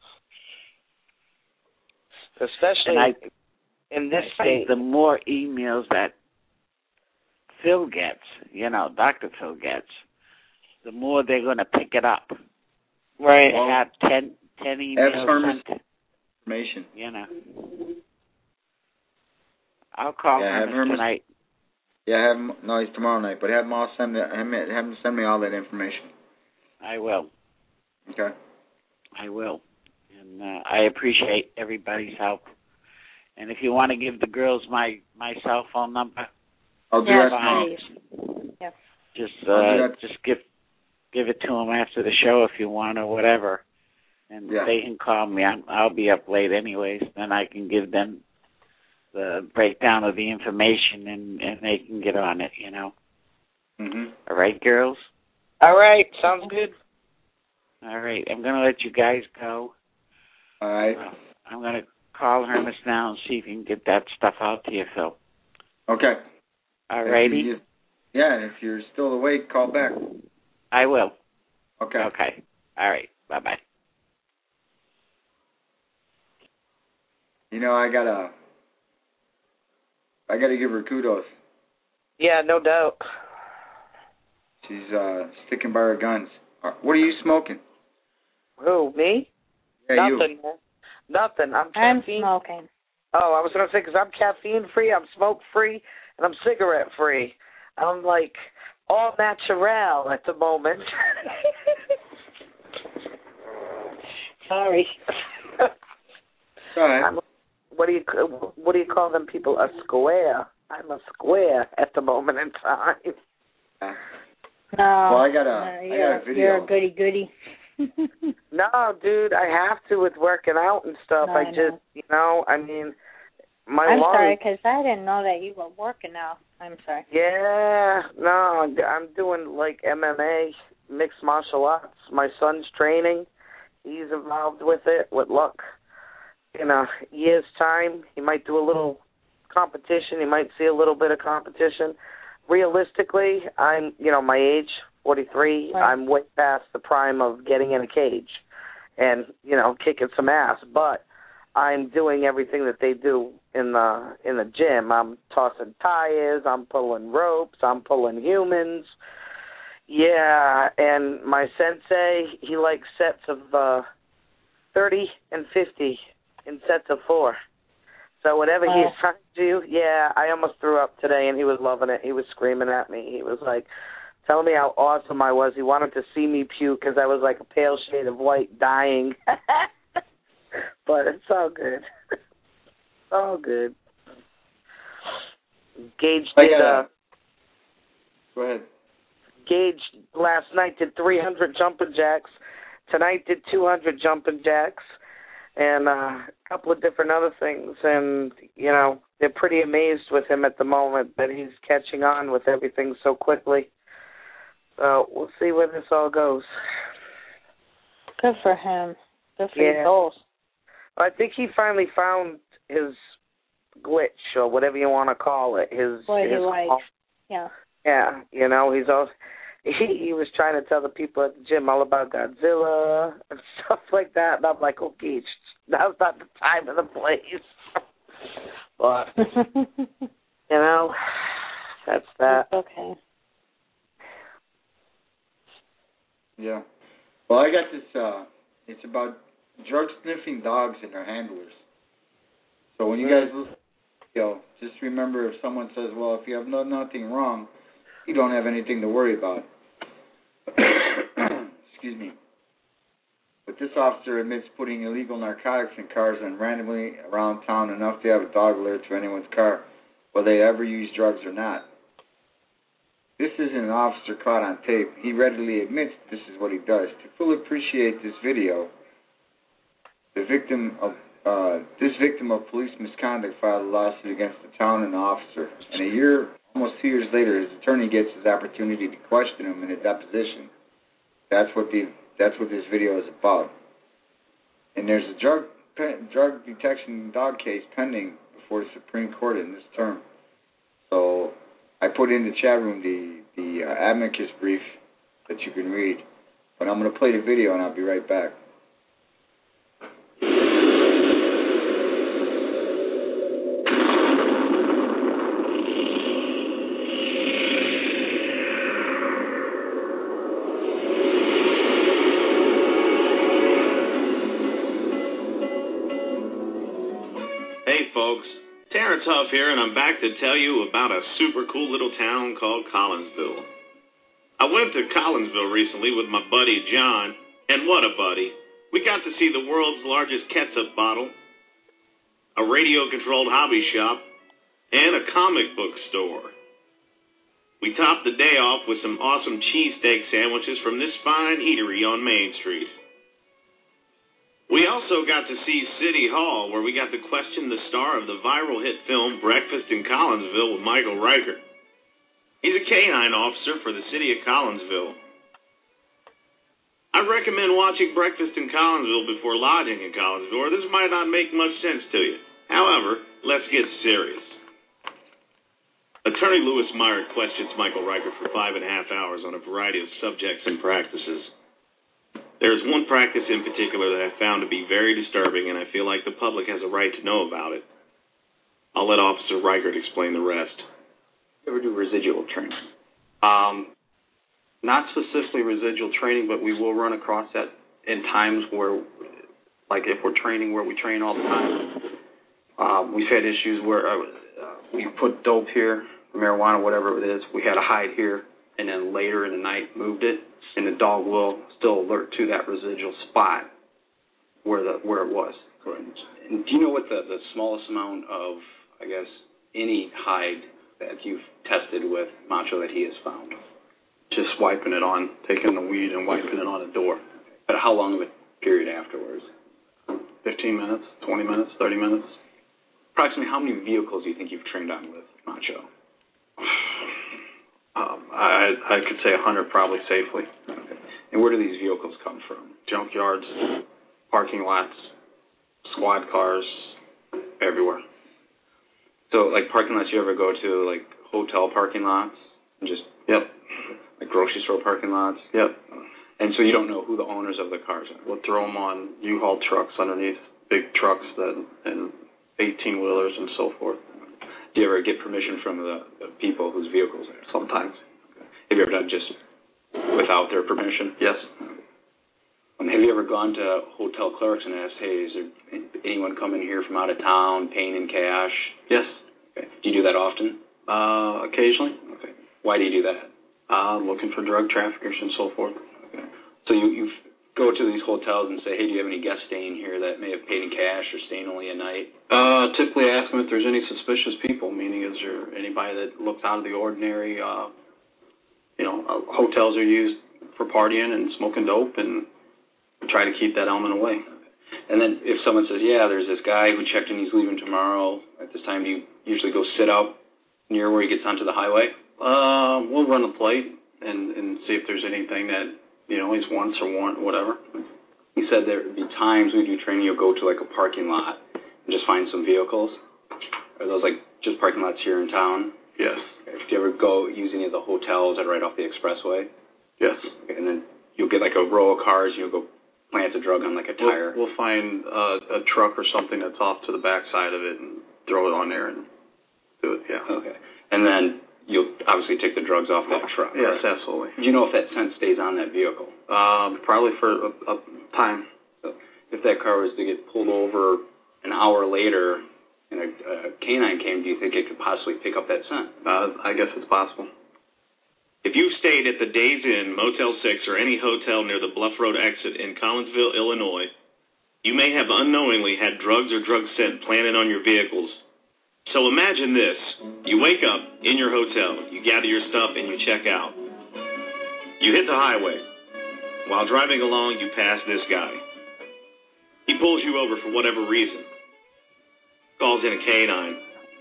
Especially I, in this I state. The more emails that Phil gets, you know, Doctor Phil gets, the more they're going to pick it up. Right. They have ten, ten emails sent. Information. You know. I'll call yeah, him Hermes, tonight. Yeah, have him, no, it's tomorrow night, but have him all send me, have him, have him send me all that information. I will. Okay. I will. And uh, I appreciate everybody's help. And if you want to give the girls my, my cell phone number, I'll do yeah, that tomorrow. Yep. Just uh, just give give it to them after the show if you want or whatever, and yeah. they can call me. I'm, I'll be up late anyways. Then I can give them the breakdown of the information, and, and they can get on it. You know. Mhm. All right, girls. All right, sounds good. All right, I'm gonna let you guys go. All right. Uh, I'm gonna call Hermes now and see if you can get that stuff out to you, Phil. Okay. All righty. You, yeah, if you're still awake, call back. I will. Okay. Okay. All right. Bye bye. You know, I gotta, I gotta give her kudos. Yeah, no doubt. She's uh, sticking by her guns. What are you smoking? Who, me? Yeah, Nothing. you. Nothing. I'm I'm caffeine. smoking. Oh, I was going to say, because I'm caffeine-free, I'm smoke-free, and I'm cigarette-free. I'm, like, all natural at the moment. Sorry. All right. I'm, what do you what do you call them people? A square. I'm a square at the moment in time. Yeah. No. Well, I got a, uh, I you're, got a video. You're a goody goody. No, dude, I have to with working out and stuff. No, I, I just, know. you know, I mean, my I'm lungs. sorry, because I didn't know that you were working out. I'm sorry. Yeah, no, I'm doing like M M A, mixed martial arts. My son's training. He's involved with it. With luck, in a year's time, he might do a little competition. He might see a little bit of competition. Realistically, I'm, you know, my age, forty-three, right. I'm way past the prime of getting in a cage and, you know, kicking some ass. But I'm doing everything that they do in the in the gym. I'm tossing tires, I'm pulling ropes, I'm pulling humans. Yeah, and my sensei, he likes sets of uh, thirty and fifty in sets of four. So whatever oh. he's trying to do, yeah, I almost threw up today, and he was loving it. He was screaming at me. He was like, telling me how awesome I was. He wanted to see me puke because I was like a pale shade of white dying. But it's all good. It's all good. Gage did, uh, Go ahead. Gage last night did three hundred jumping jacks. Tonight did two hundred jumping jacks. And uh, a couple of different other things. And, you know, they're pretty amazed with him at the moment that he's catching on with everything so quickly. So we'll see where this all goes. Good for him. Good for yeah. your goals. I think he finally found his glitch or whatever you want to call it. His what his he likes. Yeah. Yeah, you know, he's all he, he was trying to tell the people at the gym all about Godzilla and stuff like that, and I'm like, okay, now's not the time or the place. But you know, that's that. That's okay. Yeah. Well, I got this. Uh, it's about drug sniffing dogs and their handlers. So when you guys listen, you know, just remember if someone says, "Well, if you have no nothing wrong, you don't have anything to worry about." Excuse me. But this officer admits putting illegal narcotics in cars and randomly around town enough to have a dog alert to anyone's car, whether they ever use drugs or not. This isn't an officer caught on tape. He readily admits this is what he does. To fully appreciate this video, the victim of uh, this victim of police misconduct filed a lawsuit against the town and the officer. And a year, almost two years later, his attorney gets his opportunity to question him in a deposition. That's what the that's what this video is about. And there's a drug drug detection dog case pending before the Supreme Court in this term. So I put in the chat room the the uh, amicus brief that you can read. But I'm going to play the video and I'll be right back. Huff here, and I'm back to tell you about a super cool little town called Collinsville. I went to Collinsville recently with my buddy John, and what a buddy. We got to see the world's largest ketchup bottle, a radio-controlled hobby shop, and a comic book store. We topped the day off with some awesome cheesesteak sandwiches from this fine eatery on Main Street. We also got to see City Hall, where we got to question the star of the viral hit film Breakfast in Collinsville with Michael Reichert. He's a canine officer for the city of Collinsville. I recommend watching Breakfast in Collinsville before lodging in Collinsville, or this might not make much sense to you. However, let's get serious. Attorney Louis Meyer questions Michael Reichert for five and a half hours on a variety of subjects and practices. There's one practice in particular that I found to be very disturbing, and I feel like the public has a right to know about it. I'll let Officer Reichert explain the rest. You ever do residual training? Um, not specifically residual training, but we will run across that in times where, like if we're training where we train all the time. Um, we've had issues where uh, we put dope here, marijuana, whatever it is. We had a hide here, and then later in the night moved it, and the dog will still alert to that residual spot where the where it was. Correct. And do you know what the, the smallest amount of, I guess, any hide that you've tested with Macho that he has found? Just wiping it on, taking the weed and wiping it on the door. But how long of a period afterwards? fifteen minutes, twenty minutes, thirty minutes. Approximately how many vehicles do you think you've trained on with Macho? Um, I I could say a hundred probably safely. Okay. And where do these vehicles come from? Junkyards, parking lots, squad cars, everywhere. So, like parking lots you ever go to, like hotel parking lots? Just Yep. Like grocery store parking lots? Yep. And so you don't know who the owners of the cars are? We'll throw them on U-Haul trucks underneath big trucks that and eighteen-wheelers and so forth. Do you ever get permission from the, the people whose vehicles are? Sometimes. Okay. Have you ever done just without their permission? Yes. Um, have you ever gone to hotel clerks and asked, hey, is there anyone coming here from out of town paying in cash? Yes. Okay. Do you do that often? Uh, occasionally. Okay. Why do you do that? Uh, looking for drug traffickers and so forth. Okay. So you you go to these hotels and say, hey, do you have any guests staying here that may have paid in cash or staying only a night? Uh, typically ask them if there's any suspicious people, meaning is there anybody that looks out of the ordinary. Uh, you know, uh, hotels are used for partying and smoking dope, and we try to keep that element away. And then if someone says, yeah, there's this guy who checked in, he's leaving tomorrow at this time, do you usually go sit out near where he gets onto the highway? Uh, we'll run the plate and, and see if there's anything that, you know, he's once or want, whatever. He said there would be times we do training, you'll go to like a parking lot and just find some vehicles. Are those like just parking lots here in town? Yes. Okay. Do you ever go use any of the hotels that are right off the expressway? Yes. Okay. And then you'll get like a row of cars and you'll go plant a drug on like a tire. We'll, we'll find uh, a truck or something that's off to the back side of it and throw it on there and do it, yeah. Okay. And then you'll obviously take the drugs off that truck. Yes, right? absolutely. Do you know if that scent stays on that vehicle? Um, probably for a, a time. So if that car was to get pulled over an hour later and a, a canine came, do you think it could possibly pick up that scent? Uh, I guess it's possible. If you've stayed at the Days Inn, Motel six, or any hotel near the Bluff Road exit in Collinsville, Illinois, you may have unknowingly had drugs or drug scent planted on your vehicles. So imagine this. You wake up in your hotel, you gather your stuff, and you check out. You hit the highway. While driving along, you pass this guy. He pulls you over for whatever reason. Calls in a canine.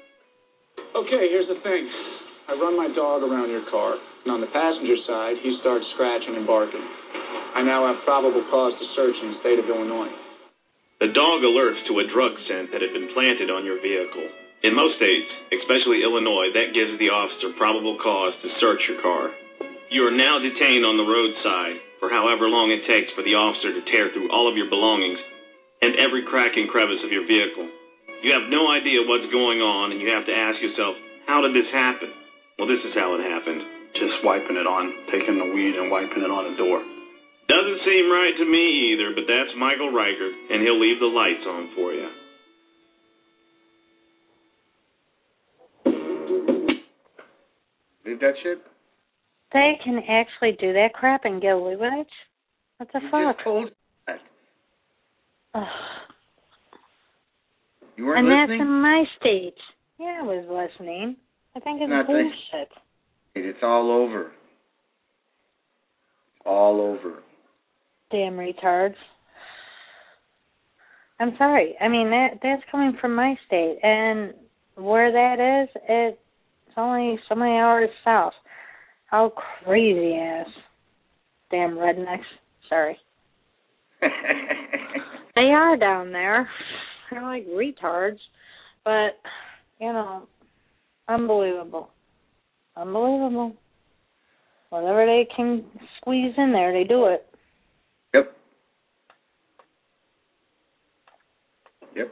Okay, here's the thing. I run my dog around your car, and on the passenger side, he starts scratching and barking. I now have probable cause to search in the state of Illinois. The dog alerts to a drug scent that had been planted on your vehicle. In most states, especially Illinois, that gives the officer probable cause to search your car. You are now detained on the roadside for however long it takes for the officer to tear through all of your belongings and every crack and crevice of your vehicle. You have no idea what's going on, and you have to ask yourself, how did this happen? Well, this is how it happened. Just wiping it on, taking the weed and wiping it on the door. Doesn't seem right to me either, but that's Michael Reichert, and he'll leave the lights on for you. Leave that shit? They can actually do that crap and get away with it? What the you fuck? Just told that. Ugh. You weren't and listening? that's in my state. Yeah, I was listening. I think it's Nothing. bullshit. It's all over. All over. Damn retards. I'm sorry. I mean, that that's coming from my state. And where that is, it's only so many hours south. How crazy ass. Damn rednecks. Sorry. They are down there. They're like retards. But, you know, unbelievable. Unbelievable. Whatever they can squeeze in there, they do it. Yep. Yep.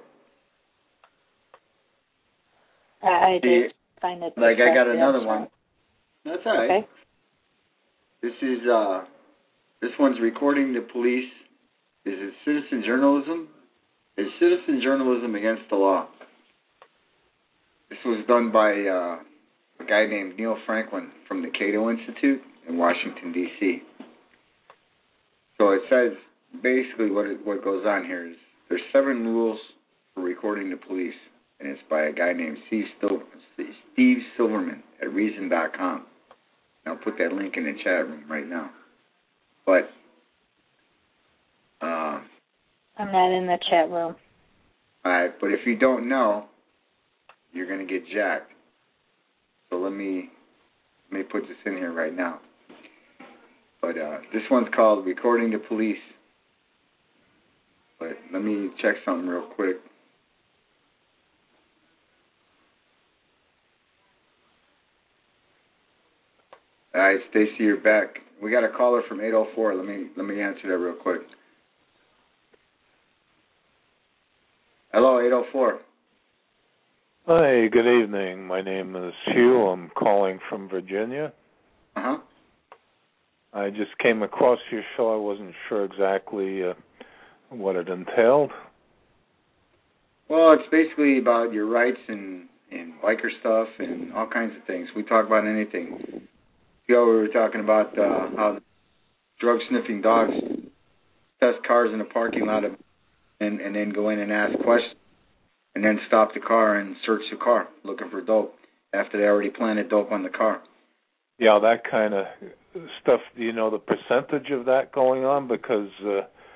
I, I See, did find it. Like, I got another yes. one. That's all right. Okay. This is, uh, this one's recording the police. Is it citizen journalism? Is citizen journalism against the law? This was done by uh, a guy named Neil Franklin from the Cato Institute in Washington, D C So it says, basically what it, what goes on here is there's seven rules for recording the police, and it's by a guy named Steve, Sil- Steve Silverman at reason dot com. I'll put that link in the chat room right now. But uh, I'm not in the chat room. all right, but if you don't know, you're going to get jacked. So let me let me put this in here right now. But uh, this one's called Recording the Police. But let me check something real quick. All right, Stacy, you're back. We got a caller from eight oh four. Let me let me answer that real quick. Hello, eight oh four. Hi, good evening. My name is Hugh. I'm calling from Virginia. Uh-huh. I just came across your show. I wasn't sure exactly uh, what it entailed. Well, it's basically about your rights and, and biker stuff and all kinds of things. We talk about anything. You know, we were talking about uh, how drug-sniffing dogs test cars in a parking lot of, and, and then go in and ask questions and then stop the car and search the car looking for dope after they already planted dope on the car. Yeah, that kind of stuff. Do you know the percentage of that going on? Because, uh,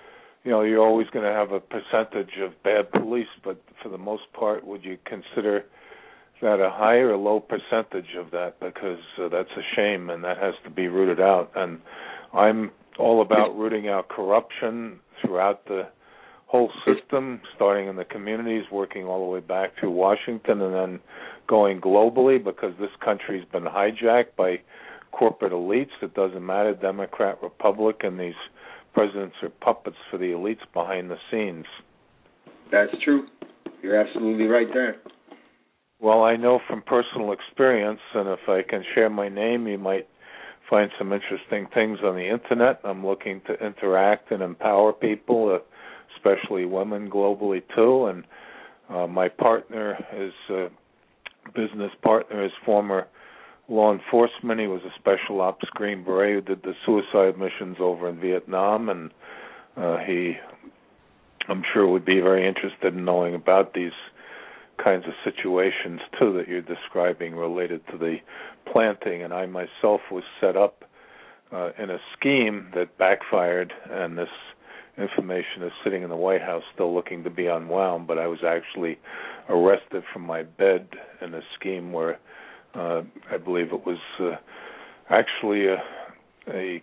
you know, you're always going to have a percentage of bad police, but for the most part, would you consider that a high or low percentage of that? Because uh, that's a shame, and that has to be rooted out. And I'm all about rooting out corruption throughout the whole system, starting in the communities, working all the way back to Washington, and then going globally, because this country's been hijacked by corporate elites. It doesn't matter, Democrat, Republican, these presidents are puppets for the elites behind the scenes. That's true. You're absolutely right there. Well, I know from personal experience, and if I can share my name, you might find some interesting things on the Internet. I'm looking to interact and empower people, uh, especially women globally too. And uh, my partner is a business partner, is former law enforcement. He was a special ops Green Beret who did the suicide missions over in Vietnam, and uh, he, I'm sure, would be very interested in knowing about these kinds of situations too that you're describing related to the planting. And I myself was set up uh, in a scheme that backfired, and this information is sitting in the White House still looking to be unwound, but I was actually arrested from my bed in a scheme where uh, I believe it was uh, actually a, a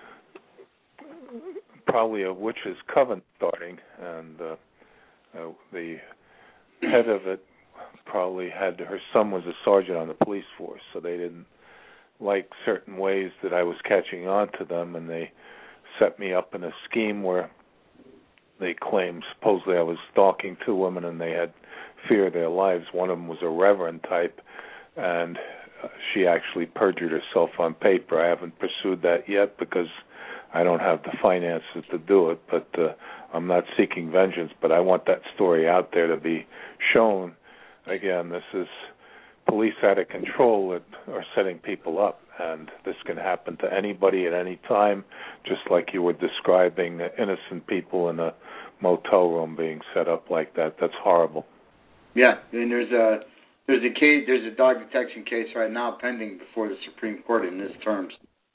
probably a witch's coven starting, and uh, uh, the head of it probably had, her son was a sergeant on the police force, so they didn't like certain ways that I was catching on to them, and they set me up in a scheme where they claimed supposedly I was stalking two women and they had fear of their lives. One of them was a reverend type, and uh, she actually perjured herself on paper. I haven't pursued that yet because I don't have the finances to do it, but uh, I'm not seeking vengeance, but I want that story out there to be shown. Again, this is police out of control that are setting people up, and this can happen to anybody at any time, just like you were describing innocent people in a motel room being set up like that. That's horrible. Yeah, and there's a there's a case, there's a dog detection case right now pending before the Supreme Court in this terms.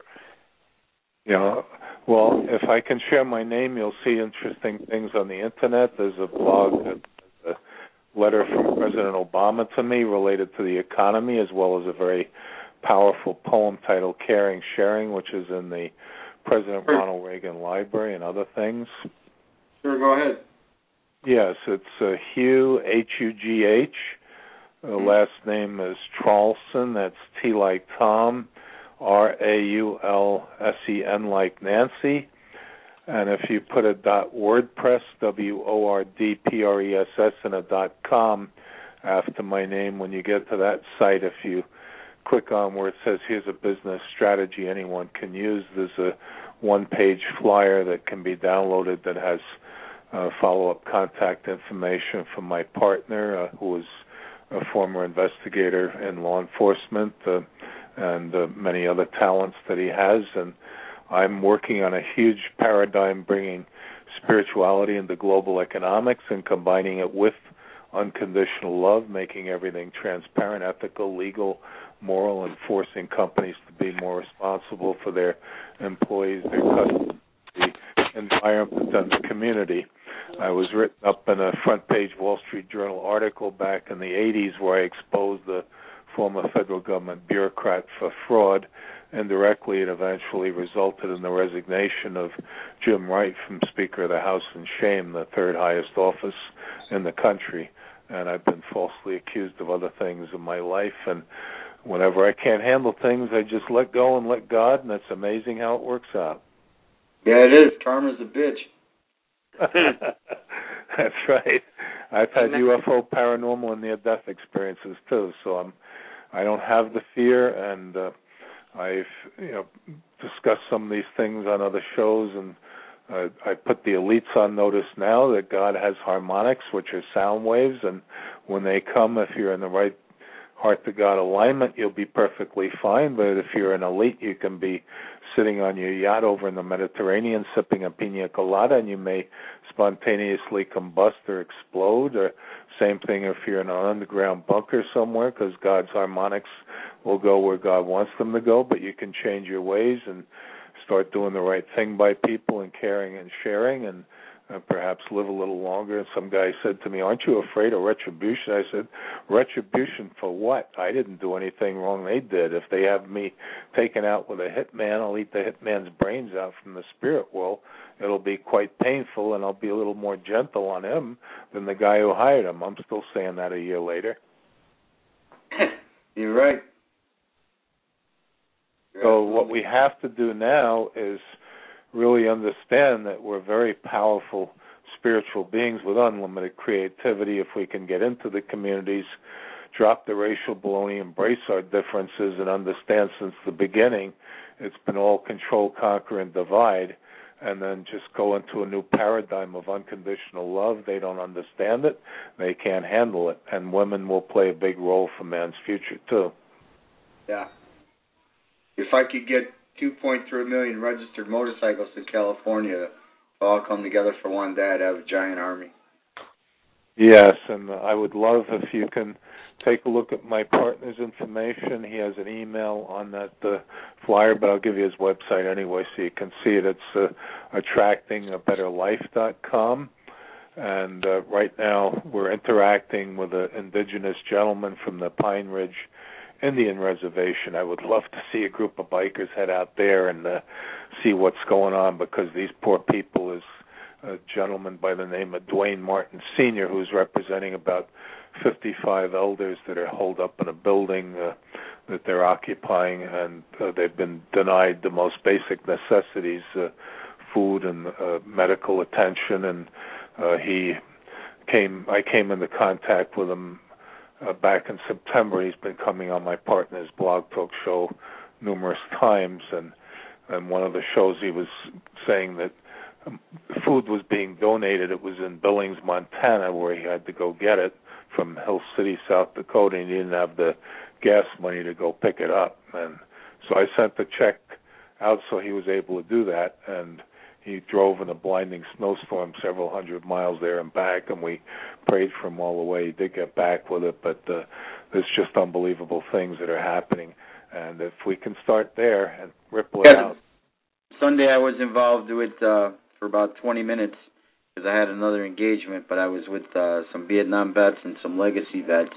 You know, well, if I can share my name, you'll see interesting things on the Internet. There's a blog, a, a letter from President Obama to me related to the economy, as well as a very powerful poem titled Caring, Sharing, which is in the President Ronald Reagan Library and other things. Sure, go ahead. Yes, it's uh, Hugh, H U G H. The mm-hmm. last name is Traulsen. That's T like Tom, R A U L S E N like Nancy. And if you put a dot WordPress, W O R D P R E S S, and a dot com after my name, when you get to that site, if you click on where it says, here's a business strategy anyone can use, there's a one-page flyer that can be downloaded that has uh, follow-up contact information from my partner, uh, who is a former investigator in law enforcement, uh, and uh, many other talents that he has. And I'm working on a huge paradigm bringing spirituality into global economics and combining it with unconditional love, making everything transparent, ethical, legal, moral, and forcing companies to be more responsible for their employees, their customers, the environment, and the community. I was written up in a front-page Wall Street Journal article back in the eighties where I exposed the former federal government bureaucrat for fraud. Indirectly, it eventually resulted in the resignation of Jim Wright from Speaker of the House in shame, the third highest office in the country. And I've been falsely accused of other things in my life. And whenever I can't handle things, I just let go and let God, and it's amazing how it works out. Yeah, it is. Karma's a bitch. That's right. I've had U F O, paranormal, and near-death experiences too, so I'm I don't have the fear, and uh, I've you know discussed some of these things on other shows, and uh, I put the elites on notice now that God has harmonics, which are sound waves, and when they come, if you're in the right heart to God alignment, you'll be perfectly fine. But if you're an elite, you can be sitting on your yacht over in the Mediterranean sipping a pina colada, and you may spontaneously combust or explode. Or same thing if you're in an underground bunker somewhere, because God's harmonics will go where God wants them to go, but you can change your ways and start doing the right thing by people and caring and sharing, and and perhaps live a little longer. And some guy said to me, aren't you afraid of retribution? I said, retribution for what? I didn't do anything wrong. They did. If they have me taken out with a hitman, I'll eat the hitman's brains out from the spirit world. It'll be quite painful, and I'll be a little more gentle on him than the guy who hired him. I'm still saying that a year later. You're right. You're so what we have to do now is really understand that we're very powerful spiritual beings with unlimited creativity. If we can get into the communities, drop the racial baloney, embrace our differences, and understand since the beginning it's been all control, conquer, and divide, and then just go into a new paradigm of unconditional love. They don't understand it. They can't handle it. And women will play a big role for man's future, too. Yeah. If I could get two point three million registered motorcycles in California to all come together for one day, I'd have a giant army. Yes, and I would love if you can take a look at my partner's information. He has an email on that uh, flyer, but I'll give you his website anyway so you can see it. It's uh, attracting a better life dot com. And uh, right now we're interacting with an indigenous gentleman from the Pine Ridge Indian Reservation. I would love to see a group of bikers head out there and uh, see what's going on, because these poor people is a gentleman by the name of Dwayne Martin Senior, who's representing about fifty-five elders that are holed up in a building uh, that they're occupying, and uh, they've been denied the most basic necessities, uh, food and uh, medical attention. And uh, he came, I came into contact with him uh, back in September. He's been coming on my partner's blog talk show numerous times, and and one of the shows he was saying that food was being donated. It was in Billings, Montana, where he had to go get it from Hill City, South Dakota, and he didn't have the gas money to go pick it up. And so I sent the check out so he was able to do that, and he drove in a blinding snowstorm several hundred miles there and back, and we prayed for him all the way. He did get back with it, but uh, there's just unbelievable things that are happening. And if we can start there and ripple it yeah. out. Sunday I was involved with uh, for about twenty minutes because I had another engagement, but I was with uh, some Vietnam vets and some legacy vets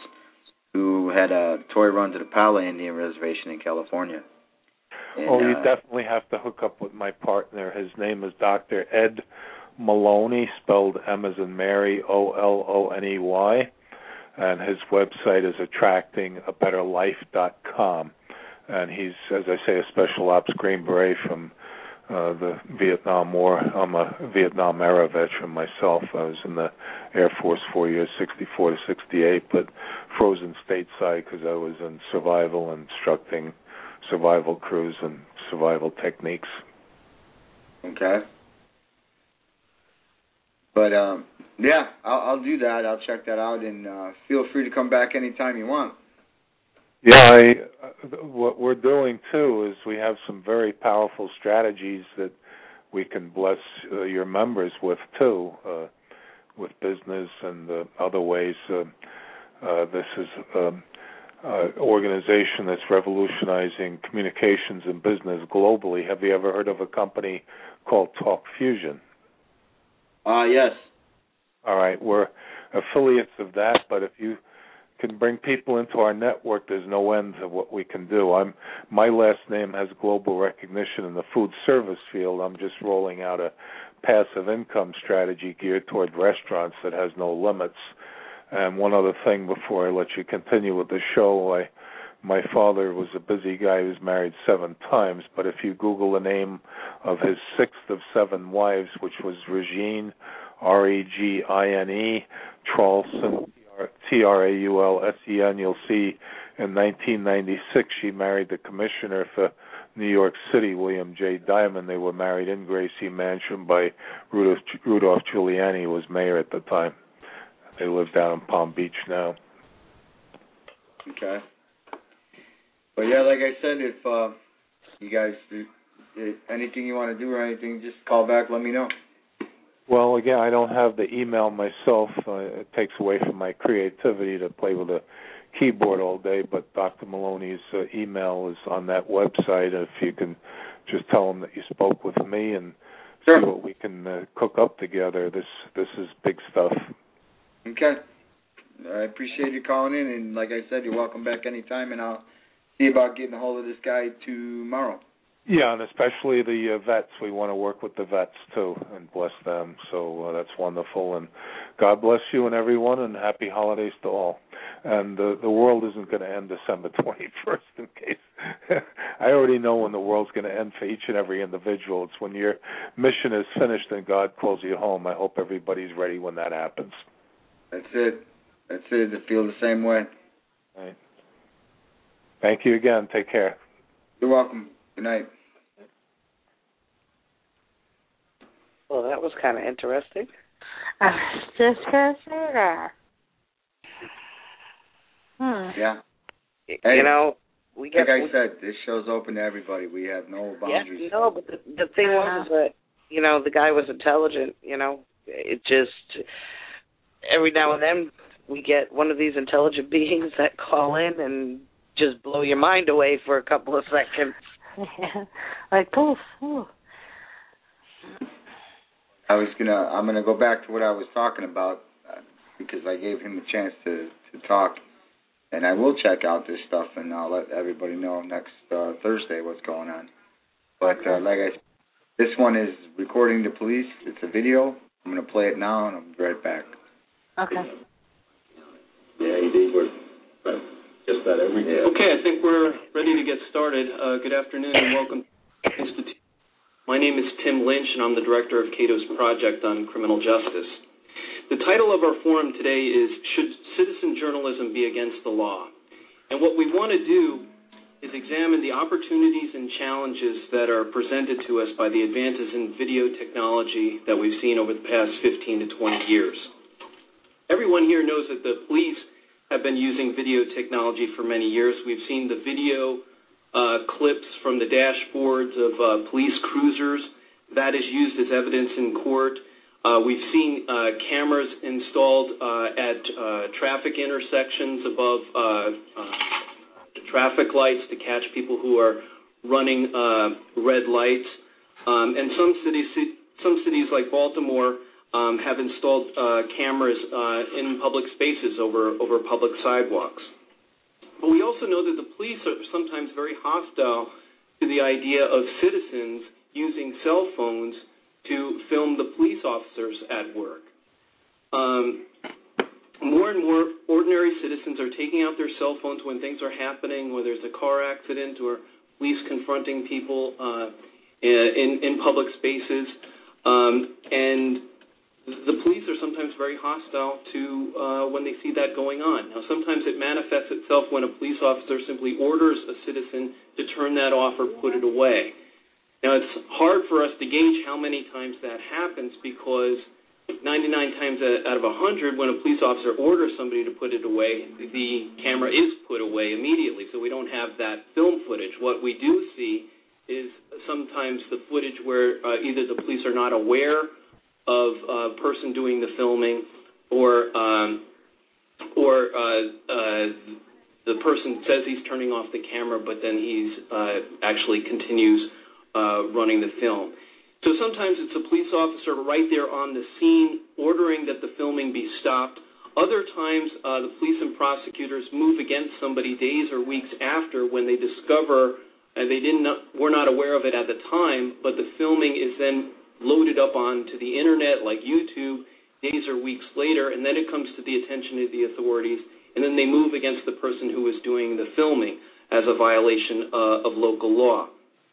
who had a toy run to the Pala Indian Reservation in California. And, oh, you uh, definitely have to hook up with my partner. His name is Doctor Ed Maloney, spelled M as in Mary, O L O N E Y, and his website is attracting a better life dot com. And he's, as I say, a Special Ops Green Beret from uh, the Vietnam War. I'm a Vietnam-era veteran myself. I was in the Air Force four years, sixty-four to sixty-eight, but frozen stateside because I was in survival, instructing survival crews and survival techniques. Okay. But, um, yeah, I'll, I'll do that. I'll check that out, and uh, feel free to come back anytime you want. Yeah, I, uh, what we're doing, too, is we have some very powerful strategies that we can bless uh, your members with, too, uh, with business and uh, other ways. Uh, uh, this is an uh, organization that's revolutionizing communications and business globally. Have you ever heard of a company called Talk Fusion? Uh, yes. All right, we're affiliates of that, but if you can bring people into our network, there's no end to what we can do. I'm my last name has global recognition in the food service field. I'm just rolling out a passive income strategy geared toward restaurants that has no limits. And one other thing before I let you continue with the show, I, my father was a busy guy. He was married seven times, but if you Google the name of his sixth of seven wives, which was Regine, R E G I N E, Traulsen, T R A U L S E N, you'll see in nineteen ninety-six she married the commissioner for New York City, William J. Diamond. They were married in Gracie Mansion by Rudolph, Rudolph Giuliani, who was mayor at the time. They live down in Palm Beach now. Okay. But yeah, like I said, if uh, you guys, if anything you want to do or anything, just call back, let me know. Well, again, I don't have the email myself. Uh, it takes away from my creativity to play with a keyboard all day, but Doctor Maloney's uh, email is on that website. If you can just tell him that you spoke with me and sure. see what we can uh, cook up together. This this is big stuff. Okay. I appreciate you calling in, and like I said, you're welcome back anytime, and I'll see about getting a hold of this guy tomorrow. Yeah, and especially the uh, vets. We want to work with the vets, too, and bless them. So uh, that's wonderful. And God bless you and everyone, and happy holidays to all. And uh, the world isn't going to end December twenty-first, in case. I already know when the world's going to end for each and every individual. It's when your mission is finished and God calls you home. I hope everybody's ready when that happens. That's it. That's it. I feel the same way. All right. Thank you again. Take care. You're welcome. Good night. Well, that was kind of interesting. I was just going to say that. Hmm. Yeah. Hey, you know, we get. Like I we, said, this show's open to everybody. We have no boundaries. Yeah, no, but the, the thing was is that, you know, the guy was intelligent, you know. It just, every now and then we get one of these intelligent beings that call in and just blow your mind away for a couple of seconds. Yeah, like poof. Ooh. I was gonna. I'm gonna go back to what I was talking about uh, because I gave him a chance to, to talk, and I will check out this stuff, and I'll let everybody know next uh, Thursday what's going on. But uh, like I said, this one is recording the police. It's a video. I'm gonna play it now, and I'll be right back. Okay. Yeah, he did work. Just about every day. Okay, I think we're ready to get started. Uh, good afternoon and welcome to the Institute. My name is Tim Lynch, and I'm the director of Cato's Project on Criminal Justice. The title of our forum today is Should Citizen Journalism Be Against the Law? And what we want to do is examine the opportunities and challenges that are presented to us by the advances in video technology that we've seen over the past fifteen to twenty years. Everyone here knows that the police have been using video technology for many years. We've seen the video uh, clips from the dashboards of uh, police cruisers. That is used as evidence in court. Uh, we've seen uh, cameras installed uh, at uh, traffic intersections above uh, uh, traffic lights to catch people who are running uh, red lights. Um, and some cities, some cities like Baltimore Um, have installed uh, cameras uh, in public spaces over, over public sidewalks. But we also know that the police are sometimes very hostile to the idea of citizens using cell phones to film the police officers at work. Um, more and more ordinary citizens are taking out their cell phones when things are happening, whether it's a car accident or police confronting people uh, in, in public spaces. Um, and the police are sometimes very hostile to uh, when they see that going on. Now, sometimes it manifests itself when a police officer simply orders a citizen to turn that off or put it away. Now, it's hard for us to gauge how many times that happens because ninety-nine times out of one hundred, when a police officer orders somebody to put it away, the camera is put away immediately, so we don't have that film footage. What we do see is sometimes the footage where uh, either the police are not aware of a person doing the filming, or um, or uh, uh, the person says he's turning off the camera, but then he's uh, actually continues uh, running the film. So sometimes it's a police officer right there on the scene ordering that the filming be stopped. Other times, uh, the police and prosecutors move against somebody days or weeks after when they discover, and they didn't know, were not aware of it at the time, but the filming is then loaded up onto the internet like YouTube days or weeks later, and then it comes to the attention of the authorities, and then they move against the person who was doing the filming as a violation uh, of local law.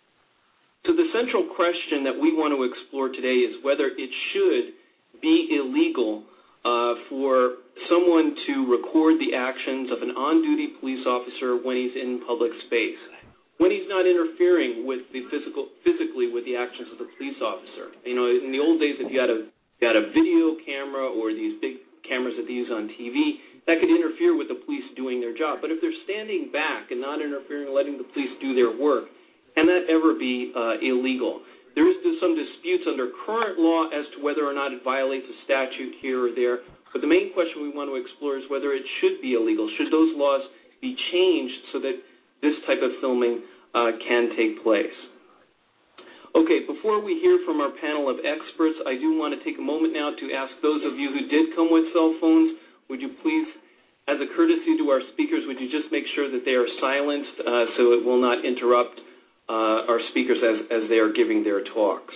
So the central question that we want to explore today is whether it should be illegal uh, for someone to record the actions of an on-duty police officer when he's in public space, when he's not interfering with the physical, physically with the actions of the police officer. You know, in the old days, if you had a, you had a video camera or these big cameras that they use on T V, that could interfere with the police doing their job. But if they're standing back and not interfering, letting the police do their work, can that ever be uh, illegal? There is some disputes under current law as to whether or not it violates a statute here or there. But the main question we want to explore is whether it should be illegal. Should those laws be changed so that this type of filming uh, can take place? Okay, before we hear from our panel of experts, I do want to take a moment now to ask those of you who did come with cell phones, would you please, as a courtesy to our speakers, would you just make sure that they are silenced uh, so it will not interrupt uh, our speakers as, as they are giving their talks.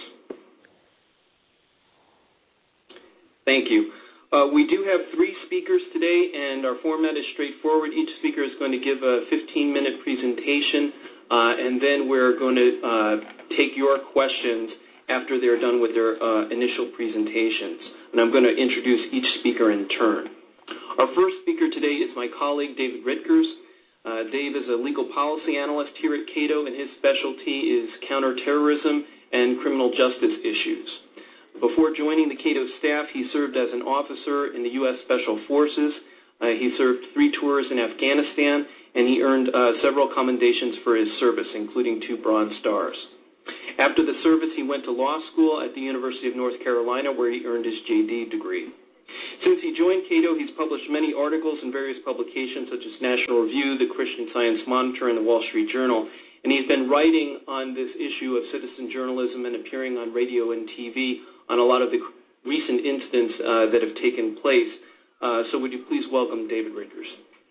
Thank you. Uh, we do have three speakers today, and our format is straightforward. Each speaker is going to give a fifteen-minute presentation, uh, and then we're going to uh, take your questions after they're done with their uh, initial presentations. And I'm going to introduce each speaker in turn. Our first speaker today is my colleague, David Ritgers. Uh, Dave is a legal policy analyst here at Cato, and his specialty is counterterrorism and criminal justice issues. Before joining the Cato staff, he served as an officer in the U S Special Forces. Uh, he served three tours in Afghanistan, and he earned uh, several commendations for his service, including two Bronze Stars. After the service, he went to law school at the University of North Carolina, where he earned his J D degree. Since he joined Cato, he's published many articles in various publications such as National Review, the Christian Science Monitor, and the Wall Street Journal, and he's been writing on this issue of citizen journalism and appearing on radio and T V on a lot of the recent incidents uh, that have taken place. Uh, so would you please welcome David Ritgers.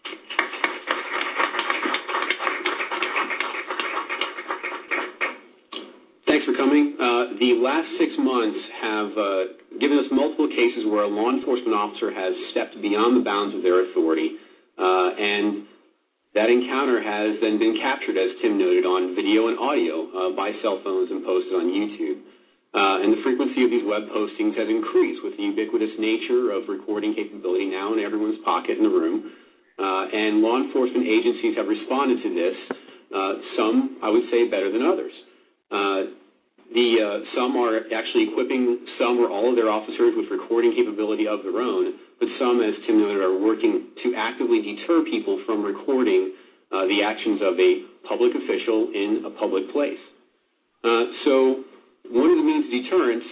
Thanks for coming. Uh, the last six months have uh, given us multiple cases where a law enforcement officer has stepped beyond the bounds of their authority, uh, and that encounter has then been captured, as Tim noted, on video and audio uh, by cell phones and posted on YouTube. Uh, and the frequency of these web postings has increased with the ubiquitous nature of recording capability now in everyone's pocket in the room. Uh, and law enforcement agencies have responded to this, uh, some, I would say, better than others. Uh, the, uh, some are actually equipping some or all of their officers with recording capability of their own, but some, as Tim noted, are working to actively deter people from recording uh, the actions of a public official in a public place. Uh, so one of the means of deterrence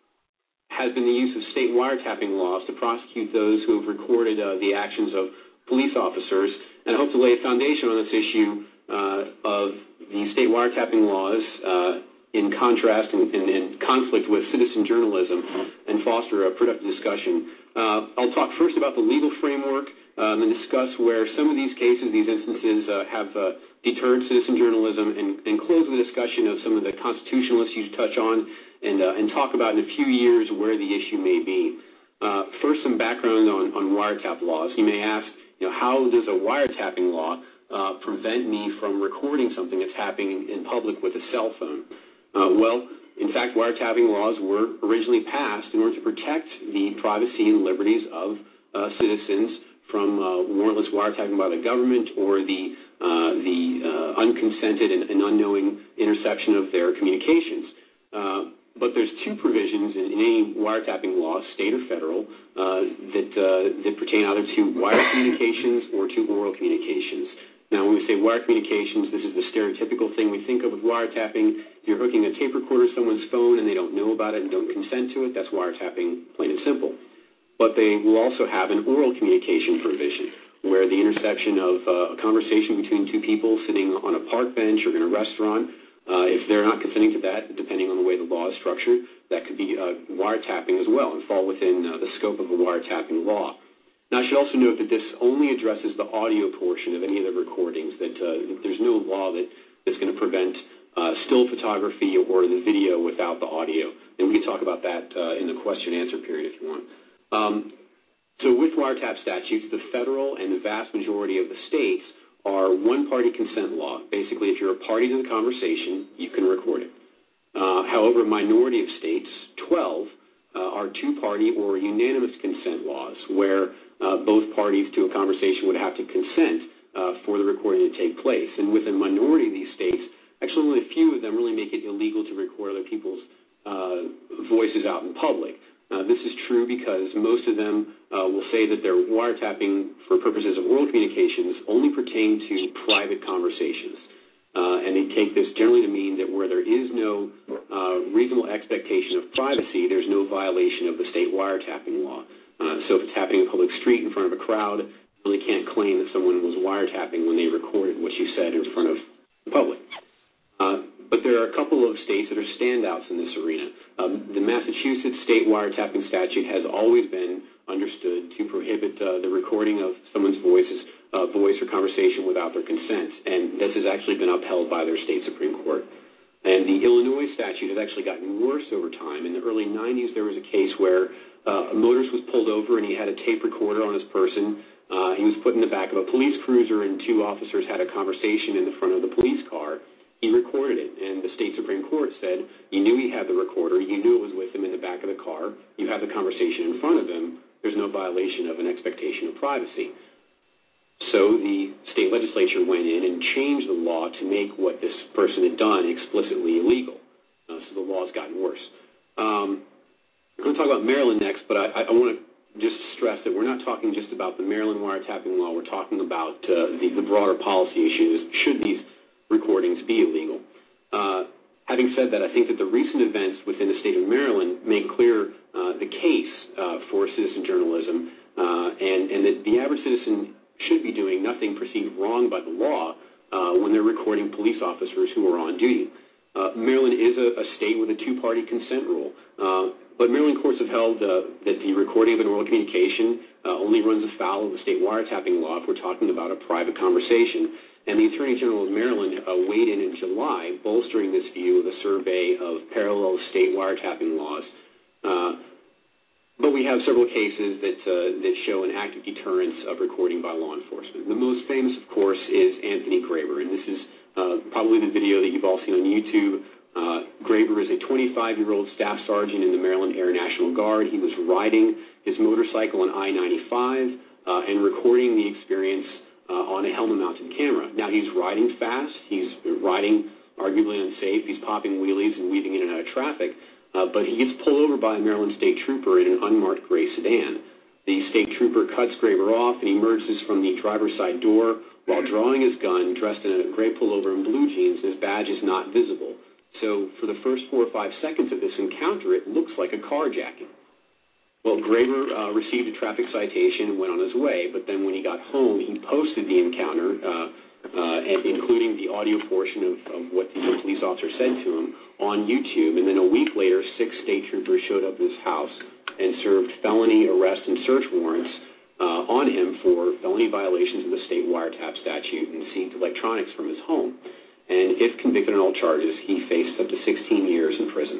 has been the use of state wiretapping laws to prosecute those who have recorded uh, the actions of police officers, and I hope to lay a foundation on this issue uh, of the state wiretapping laws uh, in contrast and in conflict with citizen journalism and foster a productive discussion. Uh, I'll talk first about the legal framework um, and discuss where some of these cases, these instances, uh, have uh, deterred citizen journalism, and, and close the discussion of some of the constitutional issues to touch on, and, uh, and talk about in a few years where the issue may be. Uh, first, some background on, on wiretap laws. You may ask, you know, how does a wiretapping law uh, prevent me from recording something that's happening in public with a cell phone? Uh, well, in fact, wiretapping laws were originally passed in order to protect the privacy and liberties of uh, citizens from uh, warrantless wiretapping by the government or the uh, the uh, unconsented and, and unknowing interception of their communications. Uh, but there's two provisions in, in any wiretapping law, state or federal, uh, that uh, that pertain either to wire communications or to oral communications. Now, when we say wire communications, this is the stereotypical thing we think of with wiretapping. If you're hooking a tape recorder to someone's phone and they don't know about it and don't consent to it, that's wiretapping, plain and simple. But they will also have an oral communication provision where the interception of uh, a conversation between two people sitting on a park bench or in a restaurant, uh, if they're not consenting to that, depending on the way the law is structured, that could be uh, wiretapping as well and fall within uh, the scope of a wiretapping law. Now, I should also note that this only addresses the audio portion of any of the recordings, that, uh, that there's no law that, that's going to prevent uh, still photography or the video without the audio. And we can talk about that uh, in the question-answer period if you want. Um, so with wiretap statutes, the federal and the vast majority of the states are one-party consent law. Basically, if you're a party to the conversation, you can record it. Uh, however, a minority of states, twelve, uh, are two-party or unanimous consent laws, where uh, both parties to a conversation would have to consent uh, for the recording to take place. And with a minority of these states, actually only a few of them really make it illegal to record other people's uh, voices out in public. Uh, this is true because most of them uh, will say that their wiretapping for purposes of oral communications only pertain to private conversations. Uh, and they take this generally to mean that where there is no uh, reasonable expectation of privacy, there's no violation of the state wiretapping law. Uh, so if it's happening in a public street in front of a crowd, you really can't claim that someone was wiretapping when they recorded what you said in front of the public. Uh, but there are a couple of states that are standouts in this arena. Um, the Massachusetts state wiretapping statute has always been understood to prohibit uh, the recording of someone's voices, uh, voice or conversation without their consent, and this has actually been upheld by their state Supreme Court. And the Illinois statute has actually gotten worse over time. In the early nineties, there was a case where uh, a motorist was pulled over and he had a tape recorder on his person. Uh, he was put in the back of a police cruiser and two officers had a conversation in the front of the police car. He recorded it, and the state Supreme Court said, you knew he had the recorder, you knew it was with him in the back of the car, you have the conversation in front of him, there's no violation of an expectation of privacy. So the state legislature went in and changed the law to make what this person had done explicitly illegal. Uh, so the law's gotten worse. Um, I'm going to talk about Maryland next, but I, I want to just stress that we're not talking just about the Maryland wiretapping law. We're talking about uh, the, the broader policy issues. Should these recordings be illegal? Uh, having said that, I think that the recent events within the state of Maryland make clear uh, the case uh, for citizen journalism, uh, and, and that the average citizen should be doing nothing perceived wrong by the law uh, when they're recording police officers who are on duty. Uh, Maryland is a, a state with a two-party consent rule, uh, but Maryland courts have held uh, that the recording of an oral communication uh, only runs afoul of the state wiretapping law if we're talking about a private conversation. And the Attorney General of Maryland uh, weighed in in July, bolstering this view of a survey of parallel state wiretapping laws. Uh, But we have several cases that uh, that show an active deterrence of recording by law enforcement. The most famous, of course, is Anthony Graber, and this is uh, probably the video that you've all seen on YouTube. Uh, Graber is a twenty-five-year-old staff sergeant in the Maryland Air National Guard. He was riding his motorcycle on I ninety-five uh, and recording the experience uh, on a helmet-mounted camera. Now, he's riding fast. He's riding arguably unsafe. He's popping wheelies and weaving in and out of traffic. Uh, but he gets pulled over by a Maryland state trooper in an unmarked gray sedan. The state trooper cuts Graber off and emerges from the driver's side door while drawing his gun, dressed in a gray pullover and blue jeans, and his badge is not visible. So for the first four or five seconds of this encounter, it looks like a carjacking. Well, Graber uh, received a traffic citation and went on his way, but then when he got home, he posted the encounter, uh, uh, and including the audio portion of, of what the police officer said to him, on YouTube, and then a week later, six state troopers showed up at his house and served felony arrest and search warrants uh, on him for felony violations of the state wiretap statute and seized electronics from his home. And if convicted on all charges, he faced up to sixteen years in prison.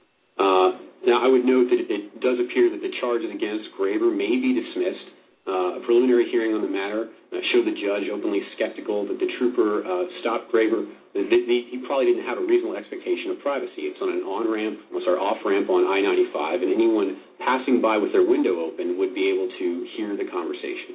Uh, now, I would note that it does appear that the charges against Graber may be dismissed. Uh, a preliminary hearing on the matter uh, showed the judge openly skeptical that the trooper uh, stopped Graber. The, the, he probably didn't have a reasonable expectation of privacy. It's on an on-ramp, or sorry, off-ramp on I ninety-five, and anyone passing by with their window open would be able to hear the conversation.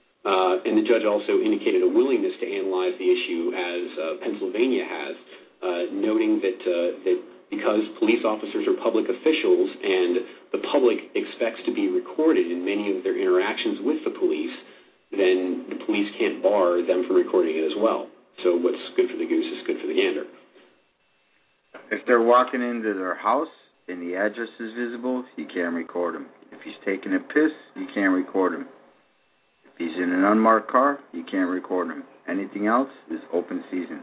Uh, and the judge also indicated a willingness to analyze the issue, as uh, Pennsylvania has, uh, noting that uh, that because police officers are public officials and the public expects to be recorded in many of their interactions with the police, then the police can't bar them from recording it as well. So what's good for the goose is good for the gander. If they're walking into their house and the address is visible, you can't record him. If he's taking a piss, you can't record him. If he's in an unmarked car, you can't record him. Anything else is open season.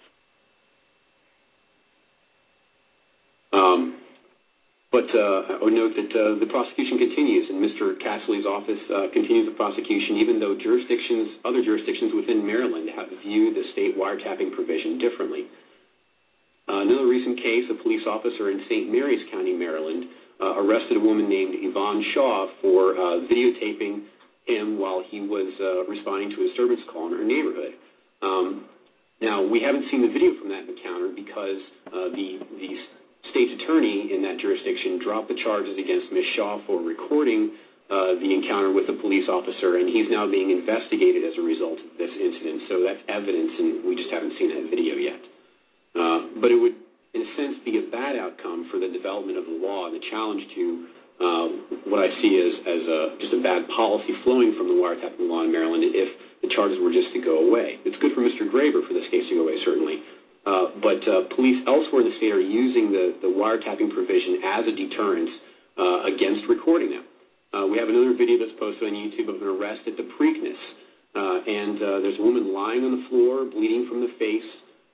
Um, but uh, I would note that uh, the prosecution continues, and Mister Castley's office uh, continues the prosecution, even though jurisdictions, other jurisdictions within Maryland have viewed the state wiretapping provision differently. Uh, another recent case, a police officer in Saint Mary's County, Maryland, uh, arrested a woman named Yvonne Shaw for uh, videotaping him while he was uh, responding to a disturbance call in her neighborhood. Um, now, we haven't seen the video from that encounter because uh, the the state's attorney in that jurisdiction dropped the charges against Miz Shaw for recording uh, the encounter with the police officer, and he's now being investigated as a result of this incident. So that's evidence, and we just haven't seen that video yet. Uh, but it would, in a sense, be a bad outcome for the development of the law and the challenge to uh, what I see as, as a, just a bad policy flowing from the wiretapping law in Maryland if the charges were just to go away. It's good for Mister Graber for this case to go away, certainly. Uh, but uh, police elsewhere in the state are using the, the wiretapping provision as a deterrence uh, against recording them. Uh, we have another video that's posted on YouTube of an arrest at the Preakness, uh, and uh, there's a woman lying on the floor, bleeding from the face.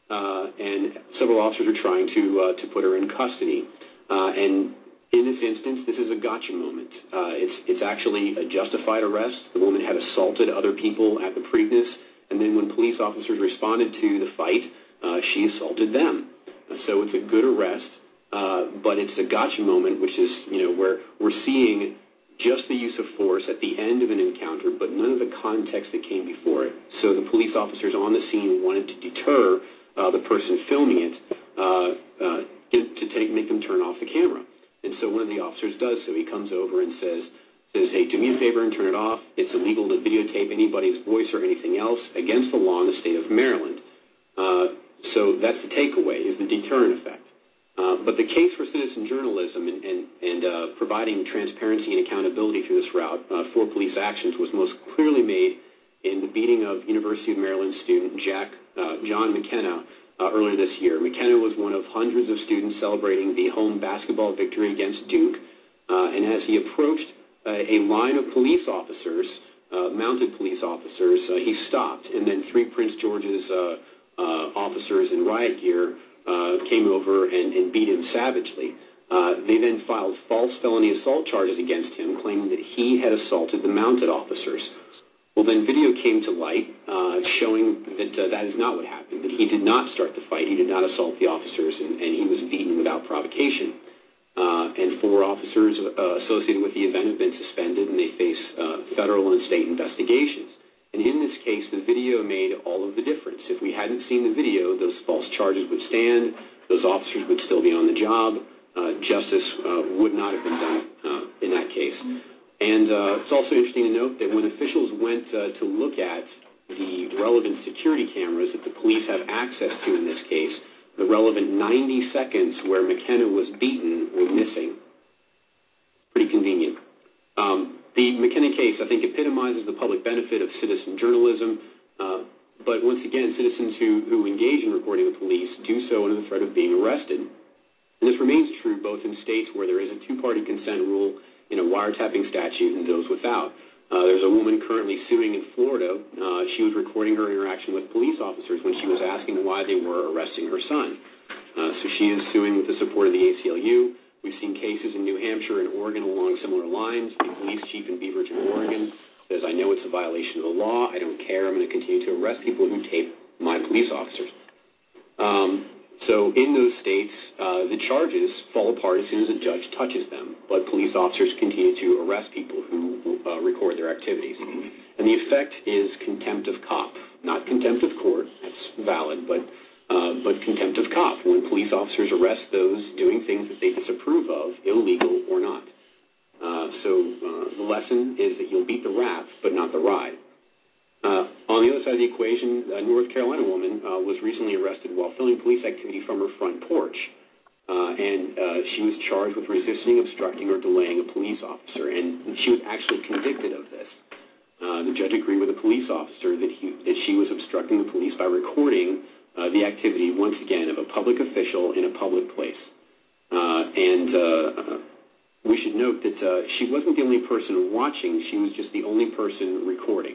uh, and several officers are trying to uh, to put her in custody. Uh, and in this instance, this is a gotcha moment. Uh, it's it's actually a justified arrest. The woman had assaulted other people at the Preakness, and then when police officers responded to the fight, uh, she assaulted them. Uh, so it's a good arrest, uh, but it's a gotcha moment, which is, you know, where we're seeing just the use of force at the end of an encounter, but none of the context that came before it. So the police officers on the scene wanted to deter uh, the person filming it uh, uh, to take make them turn off the camera. And so one of the officers does so. He comes over and says, says, hey, do me a favor and turn it off. It's illegal to videotape anybody's voice or anything else against the law in the state of Maryland. Uh, so that's the takeaway, is the deterrent effect. Uh, but the case for citizen journalism and, and, and uh, providing transparency and accountability through this route uh, for police actions was most clearly made in the beating of University of Maryland student Jack uh, John McKenna uh, earlier this year. McKenna was one of hundreds of students celebrating the home basketball victory against Duke, uh, and as he approached uh, a line of police officers, uh, mounted police officers, uh, he stopped, and then three Prince George's uh, uh, officers in riot gear Uh, came over and, and beat him savagely. Uh, they then filed false felony assault charges against him, claiming that he had assaulted the mounted officers. Well, then video came to light uh, showing that uh, that is not what happened, that he did not start the fight, he did not assault the officers, and, and he was beaten without provocation. Uh, and four officers uh, associated with the event have been suspended, and they face uh, federal and state investigations. And in this case, the video made all of the difference. If we hadn't seen the video, those false charges would stand, those officers would still be on the job, uh, justice uh, would not have been done uh, in that case. And uh, it's also interesting to note that when officials went uh, to look at the relevant security cameras that the police have access to in this case, the relevant ninety seconds where McKenna was beaten were missing. Pretty convenient. Um, The McKenna case, I think, epitomizes the public benefit of citizen journalism, uh, but once again, citizens who, who engage in reporting the police do so under the threat of being arrested. And this remains true both in states where there is a two-party consent rule in a wiretapping statute and those without. Uh, there's a woman currently suing in Florida. Uh, she was recording her interaction with police officers when she was asking why they were arresting her son. Uh, so she is suing with the support of the A C L U. We've seen cases in New Hampshire and Oregon along similar lines. The police chief in Beaverton, Oregon, says, I know it's a violation of the law. I don't care. I'm going to continue to arrest people who tape my police officers. Um, so in those states, uh, the charges fall apart as soon as a judge touches them, but police officers continue to arrest people who uh, record their activities. And the effect is contempt of cop, not contempt of court. That's valid, but Uh, but contempt of cop, when police officers arrest those doing things that they disapprove of, illegal or not. Uh, so uh, the lesson is that you'll beat the rap, but not the ride. Uh, on the other side of the equation, a North Carolina woman uh, was recently arrested while filming police activity from her front porch. Uh, and uh, she was charged with resisting, obstructing, or delaying a police officer. And she was actually convicted of this. Uh, the judge agreed with the police officer that, he, that she was obstructing the police by recording Uh, the activity, once again, of a public official in a public place. Uh, and uh, we should note that uh, she wasn't the only person watching, she was just the only person recording.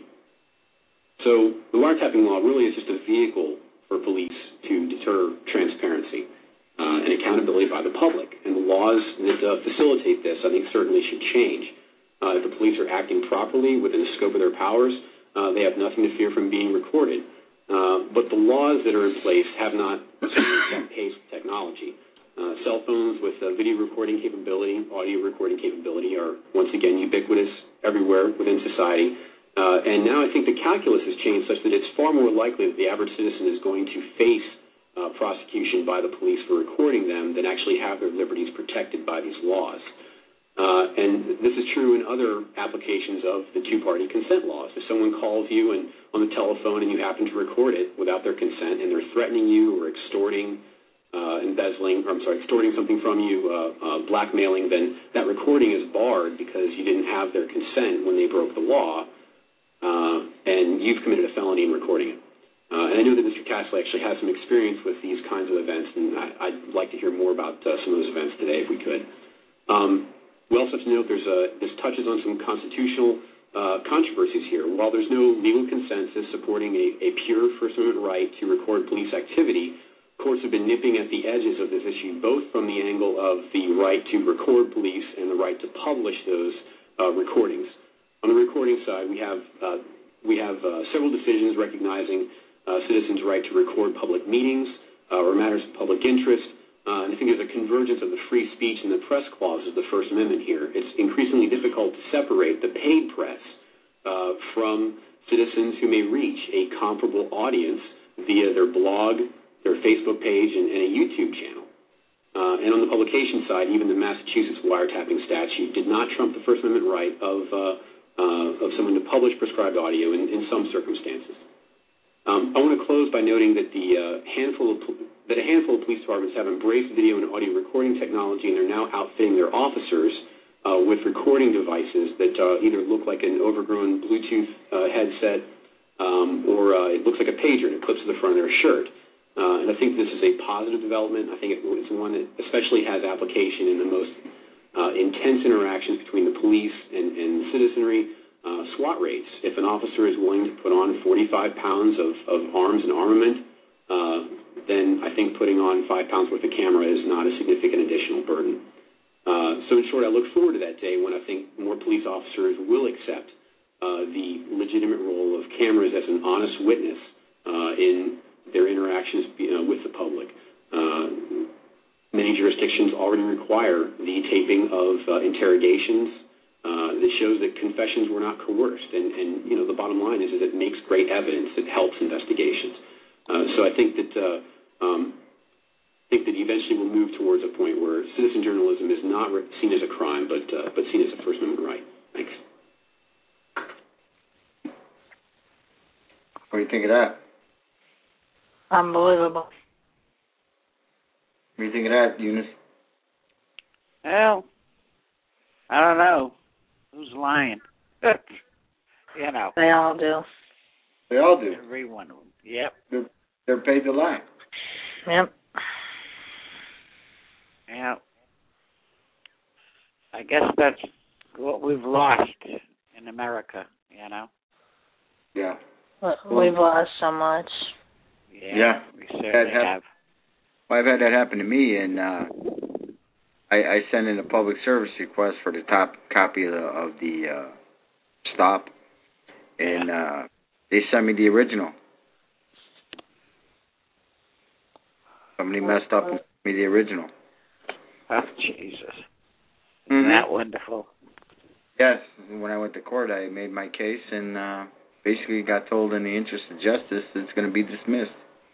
So the wiretapping law really is just a vehicle for police to deter transparency uh, and accountability by the public. And the laws that uh, facilitate this, I think, certainly should change. Uh, if the police are acting properly within the scope of their powers, uh, they have nothing to fear from being recorded. Uh, but the laws that are in place have not kept pace with technology. Uh, cell phones with uh, video recording capability, audio recording capability are, once again, ubiquitous everywhere within society. Uh, and now I think the calculus has changed such that it's far more likely that the average citizen is going to face uh, prosecution by the police for recording them than actually have their liberties protected by these laws. Uh, and this is true in other applications of the two-party consent laws. If someone calls you and on the telephone and you happen to record it without their consent and they're threatening you or extorting, uh, embezzling, or I'm sorry, extorting something from you, uh, uh, blackmailing, then that recording is barred because you didn't have their consent when they broke the law, uh, and you've committed a felony in recording it. Uh, and I know that Mister Castle actually has some experience with these kinds of events, and I, I'd like to hear more about uh, some of those events today if we could. Um, We also have to note there's a, this touches on some constitutional uh, controversies here. While there's no legal consensus supporting a, a pure First Amendment right to record police activity, courts have been nipping at the edges of this issue, both from the angle of the right to record police and the right to publish those uh, recordings. On the recording side, we have uh, we have uh, several decisions recognizing uh, citizens' right to record public meetings uh, or matters of public interest. Uh, and I think there's a convergence of the free speech and the press clause of the First Amendment here. It's increasingly difficult to separate the paid press uh, from citizens who may reach a comparable audience via their blog, their Facebook page, and, and a YouTube channel. Uh, and on the publication side, even the Massachusetts wiretapping statute did not trump the First Amendment right of uh, uh, of someone to publish prescribed audio in, in some circumstances. Um, I want to close by noting that the uh, handful of that a handful of police departments have embraced video and audio recording technology, and they're now outfitting their officers uh, with recording devices that uh, either look like an overgrown Bluetooth uh, headset um, or uh, it looks like a pager and it clips to the front of their shirt. Uh, and I think this is a positive development. I think it, it's one that especially has application in the most uh, intense interactions between the police and, and the citizenry. Uh, SWAT raids. If an officer is willing to put on forty-five pounds of, of arms and armament, uh, then I think putting on five pounds worth of camera is not a significant additional burden. Uh, so in short, I look forward to that day when I think more police officers will accept uh, the legitimate role of cameras as an honest witness uh, in their interactions uh, with the public. Uh, many jurisdictions already require the taping of uh, interrogations. Uh, that shows that confessions were not coerced, and, and you know the bottom line is, is it makes great evidence that helps investigations. Uh, so I think that uh, um, I think that eventually we'll move towards a point where citizen journalism is not re- seen as a crime, but uh, but seen as a First Amendment right. Thanks. What do you think of that? Unbelievable. What do you think of that, Eunice? Well, I don't know. Who's lying? You know. They all do. They all do. Every one of them. Yep. They're, they're paid to lie. Yep. Yeah. I guess that's what we've lost in America, you know? Yeah. We've lost so much. Yeah. Yeah. We certainly have. have. Well, I've had that happen to me, and uh, I, I sent in a public service request for the top copy of the, of the uh, stop, and uh, they sent me the original. Somebody messed up and sent me the original. Oh, Jesus. Isn't Mm-hmm. that wonderful? Yes. When I went to court, I made my case and uh, basically got told in the interest of justice that it's going to be dismissed.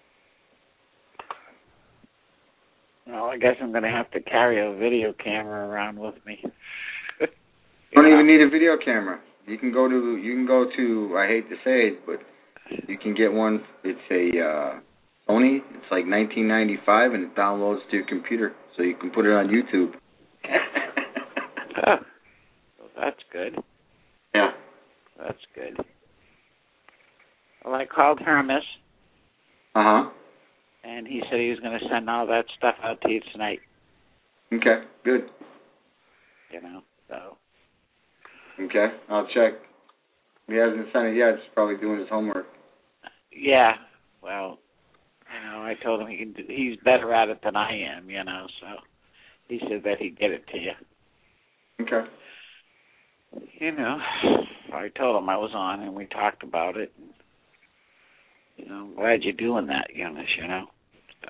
Well, I guess I'm going to have to carry a video camera around with me. You don't even need a video camera. You can go to, you can go to, I hate to say it, but you can get one. It's a uh, Sony. It's like nineteen ninety-five, and it downloads to your computer, so you can put it on YouTube. Oh, well, that's good. Yeah. That's good. Well, I called Hermes. Uh-huh. And he said he was going to send all that stuff out to you tonight. Okay, good. You know, so. Okay, I'll check. He hasn't sent it yet. He's probably doing his homework. Yeah, well, you know, I told him he can do, he's better at it than I am, you know, so he said that he'd get it to you. Okay. You know, I told him I was on and we talked about it. You know, I'm glad you're doing that, Eunice, you know. So.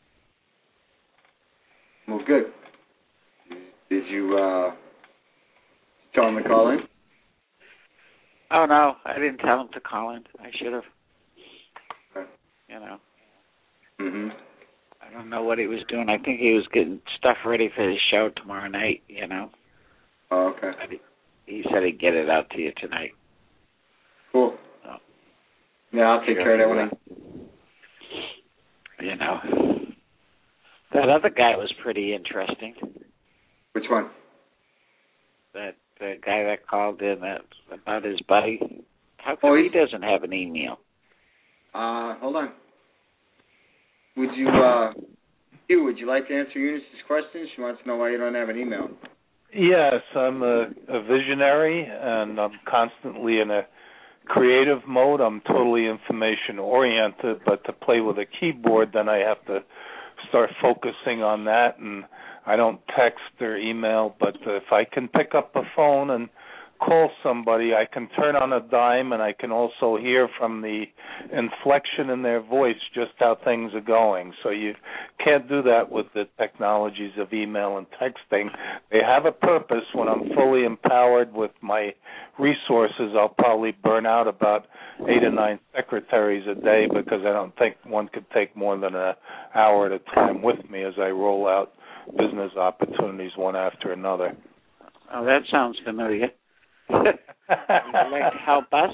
Well, good. Did you uh, tell him to call in? Oh, no, I didn't tell him to call in. I should have. Okay. You know. Mm-hmm. I don't know what he was doing. I think he was getting stuff ready for his show tomorrow night, you know. Oh, okay. He, he said he'd get it out to you tonight. Cool. So. Yeah, I'll take care of that one. You know, that other guy was pretty interesting. Which one? That the guy that called in that about his buddy. How come oh, he doesn't have an email? Uh, hold on. Would you, uh, Hugh, would you like to answer Eunice's question? She wants to know why you don't have an email. Yes, I'm a, a visionary, and I'm constantly in a creative mode. I'm totally information oriented, but to play with a keyboard, then I have to start focusing on that, and I don't text or email, but if I can pick up a phone and call somebody, I can turn on a dime, and I can also hear from the inflection in their voice just how things are going. So you can't do that with the technologies of email and texting. They have a purpose. When I'm fully empowered with my resources, I'll probably burn out about eight or nine secretaries a day, because I don't think one could take more than an hour at a time with me as I roll out business opportunities one after another. Oh, that sounds familiar. Would you like to help us?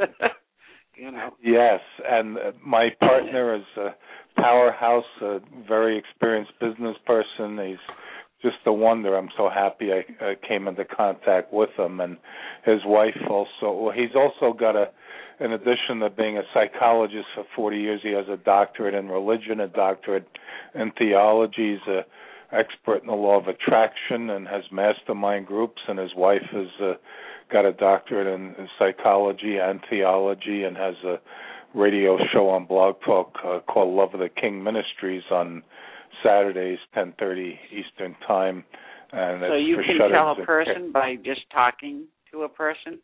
You know. Yes, and uh, my partner is a powerhouse, a very experienced business person. He's just a wonder. I'm so happy I uh, came into contact with him. And his wife also, well, he's also got a, in addition to being a psychologist for forty years, he has a doctorate in religion, a doctorate in theology. He's a expert in the law of attraction and has mastermind groups, and his wife has uh, got a doctorate in psychology and theology and has a radio show on Blog Talk uh, called Love of the King Ministries on Saturdays, ten thirty Eastern Time. And so it's you for can tell a and person by just talking to a person?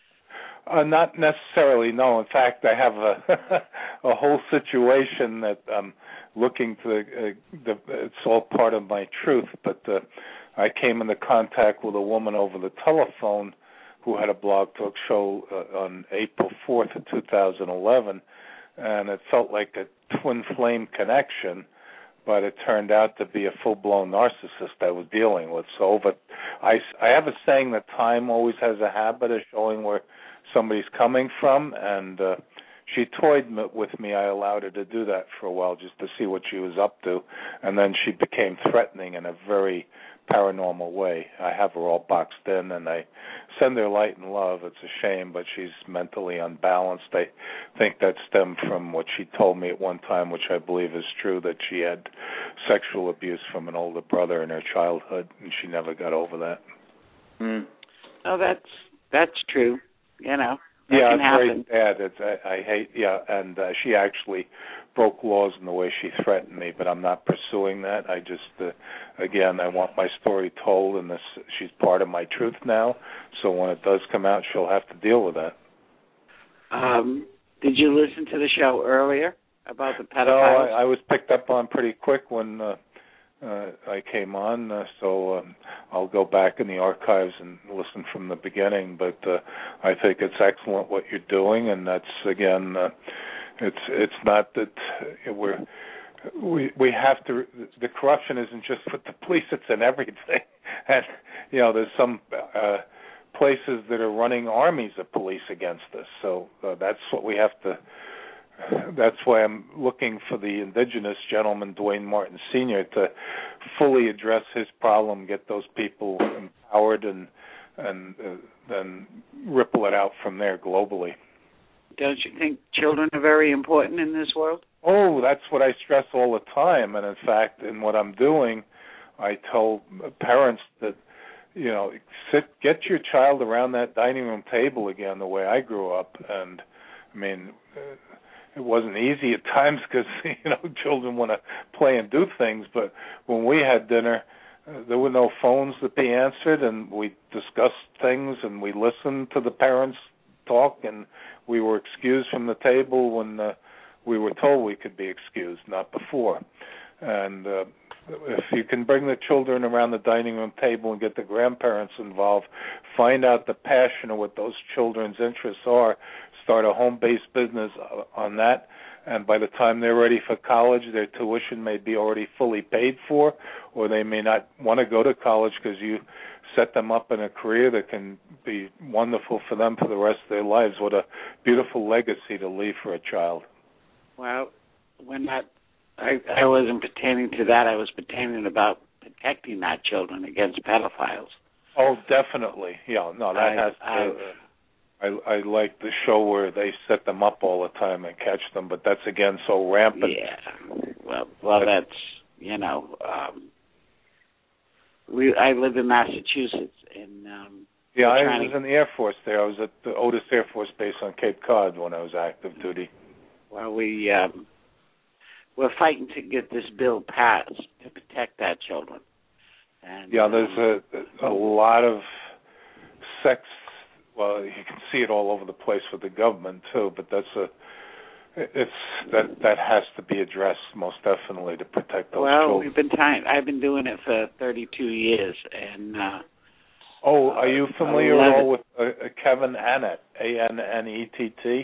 Uh, not necessarily, no. In fact, I have a a whole situation that I'm looking to. Uh, the, it's all part of my truth, but uh, I came into contact with a woman over the telephone who had a Blog Talk show uh, on April fourth of two thousand eleven, and it felt like a twin flame connection, but it turned out to be a full-blown narcissist I was dealing with. So over, I, I have a saying that time always has a habit of showing where somebody's coming from, and uh, she toyed with me. I allowed her to do that for a while just to see what she was up to, and then she became threatening in a very paranormal way. I have her all boxed in, and I send her light and love. It's a shame, but she's mentally unbalanced. I think that stemmed from what she told me at one time, which I believe is true, that she had sexual abuse from an older brother in her childhood, and she never got over that. Mm. Oh, that's that's true. You know, that yeah, can it's happen. very bad. It's, I, I hate, yeah, and uh, she actually broke laws in the way she threatened me, but I'm not pursuing that. I just, uh, again, I want my story told, and this, she's part of my truth now, so when it does come out, she'll have to deal with that. Um, did you listen to the show earlier about the pedophiles? No, I, I was picked up on pretty quick when uh, uh, I came on, uh, so um, I'll go back in the archives and listen from the beginning, but uh, I think it's excellent what you're doing, and that's, again, uh, it's it's not that we're, we we have to, the corruption isn't just with the police, it's in everything, and, you know, there's some uh, places that are running armies of police against us, so uh, that's what we have to. That's why I'm looking for the indigenous gentleman, Dwayne Martin Senior, to fully address his problem, get those people empowered, and and uh, then ripple it out from there globally. Don't you think children are very important in this world? Oh, that's what I stress all the time. And in fact, in what I'm doing, I tell parents that, you know, sit, get your child around that dining room table again the way I grew up. And, I mean, uh, it wasn't easy at times because, you know, children want to play and do things. But when we had dinner, uh, there were no phones to be answered, and we discussed things, and we listened to the parents talk, and we were excused from the table when uh, we were told we could be excused, not before. And uh, if you can bring the children around the dining room table and get the grandparents involved, find out the passion of what those children's interests are, start a home-based business on that, and by the time they're ready for college, their tuition may be already fully paid for, or they may not want to go to college because you set them up in a career that can be wonderful for them for the rest of their lives. What a beautiful legacy to leave for a child. Well, we're not, I, I wasn't pertaining to that. I was pertaining about protecting our children against pedophiles. Oh, definitely. Yeah, no, that I, has to... I, uh, I, I like the show where they set them up all the time and catch them, but that's, again, so rampant. Yeah. Well, well, that's, you know, um, we I live in Massachusetts, and um, yeah, I was to... in the Air Force there. I was at the Otis Air Force Base on Cape Cod when I was active duty. Well, we um, we're fighting to get this bill passed to protect our children. And, yeah, there's a a lot of sex. Well, you can see it all over the place with the government too, but that's a it's that that has to be addressed most definitely to protect those well, children. Well, we've been trying. I've been doing it for thirty-two years, and uh, oh, are you familiar uh, at all with uh, Kevin Annett? A N N E T T.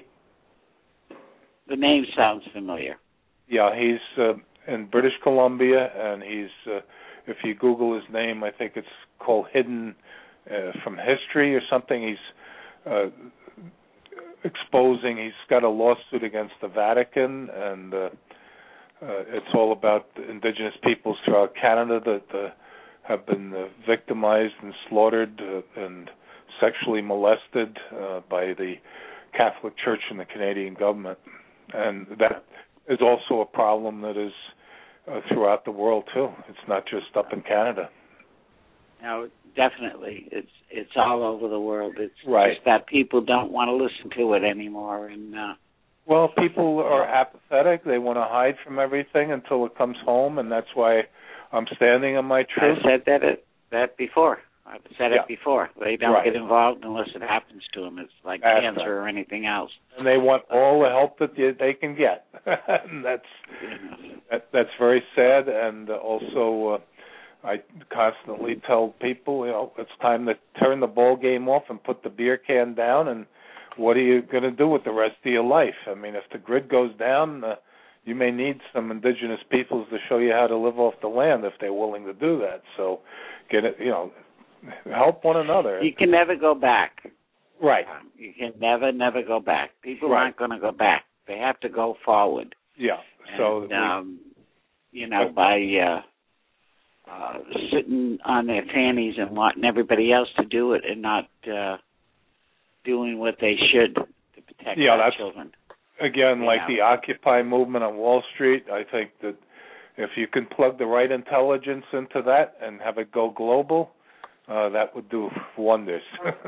The name sounds familiar. Yeah, he's uh, in British Columbia, and he's. Uh, if you Google his name, I think it's called Hidden uh, from History or something. He's uh, exposing. He's got a lawsuit against the Vatican, and uh, uh, it's all about the indigenous peoples throughout Canada that uh, have been uh, victimized and slaughtered uh, and sexually molested uh, by the Catholic Church and the Canadian government. And that is also a problem that is uh, throughout the world too. It's not just up in Canada. No, definitely, it's it's all over the world. It's right. just that people don't want to listen to it anymore. And uh, well, people are apathetic. They want to hide from everything until it comes home, and that's why I'm standing on my truth. I've said that it, that before. I've said yeah. it before. They don't right. get involved unless it happens to them. It's like that's cancer right. or anything else. And they want all the help that they can get. and that's that, that's very sad. And also, uh, I constantly tell people, you know, it's time to turn the ball game off and put the beer can down. And what are you going to do with the rest of your life? I mean, if the grid goes down, uh, you may need some indigenous peoples to show you how to live off the land if they're willing to do that. So, get it, you know. Help one another. You can never go back. Right. Um, you can never, never go back. People right. aren't going to go back. They have to go forward. Yeah. So, and, um, you know, by uh, uh, sitting on their fannies and wanting everybody else to do it and not uh, doing what they should to protect yeah, our that's, children. Again, you like know. the Occupy movement on Wall Street, I think that if you can plug the right intelligence into that and have it go global, Uh, that would do wonders.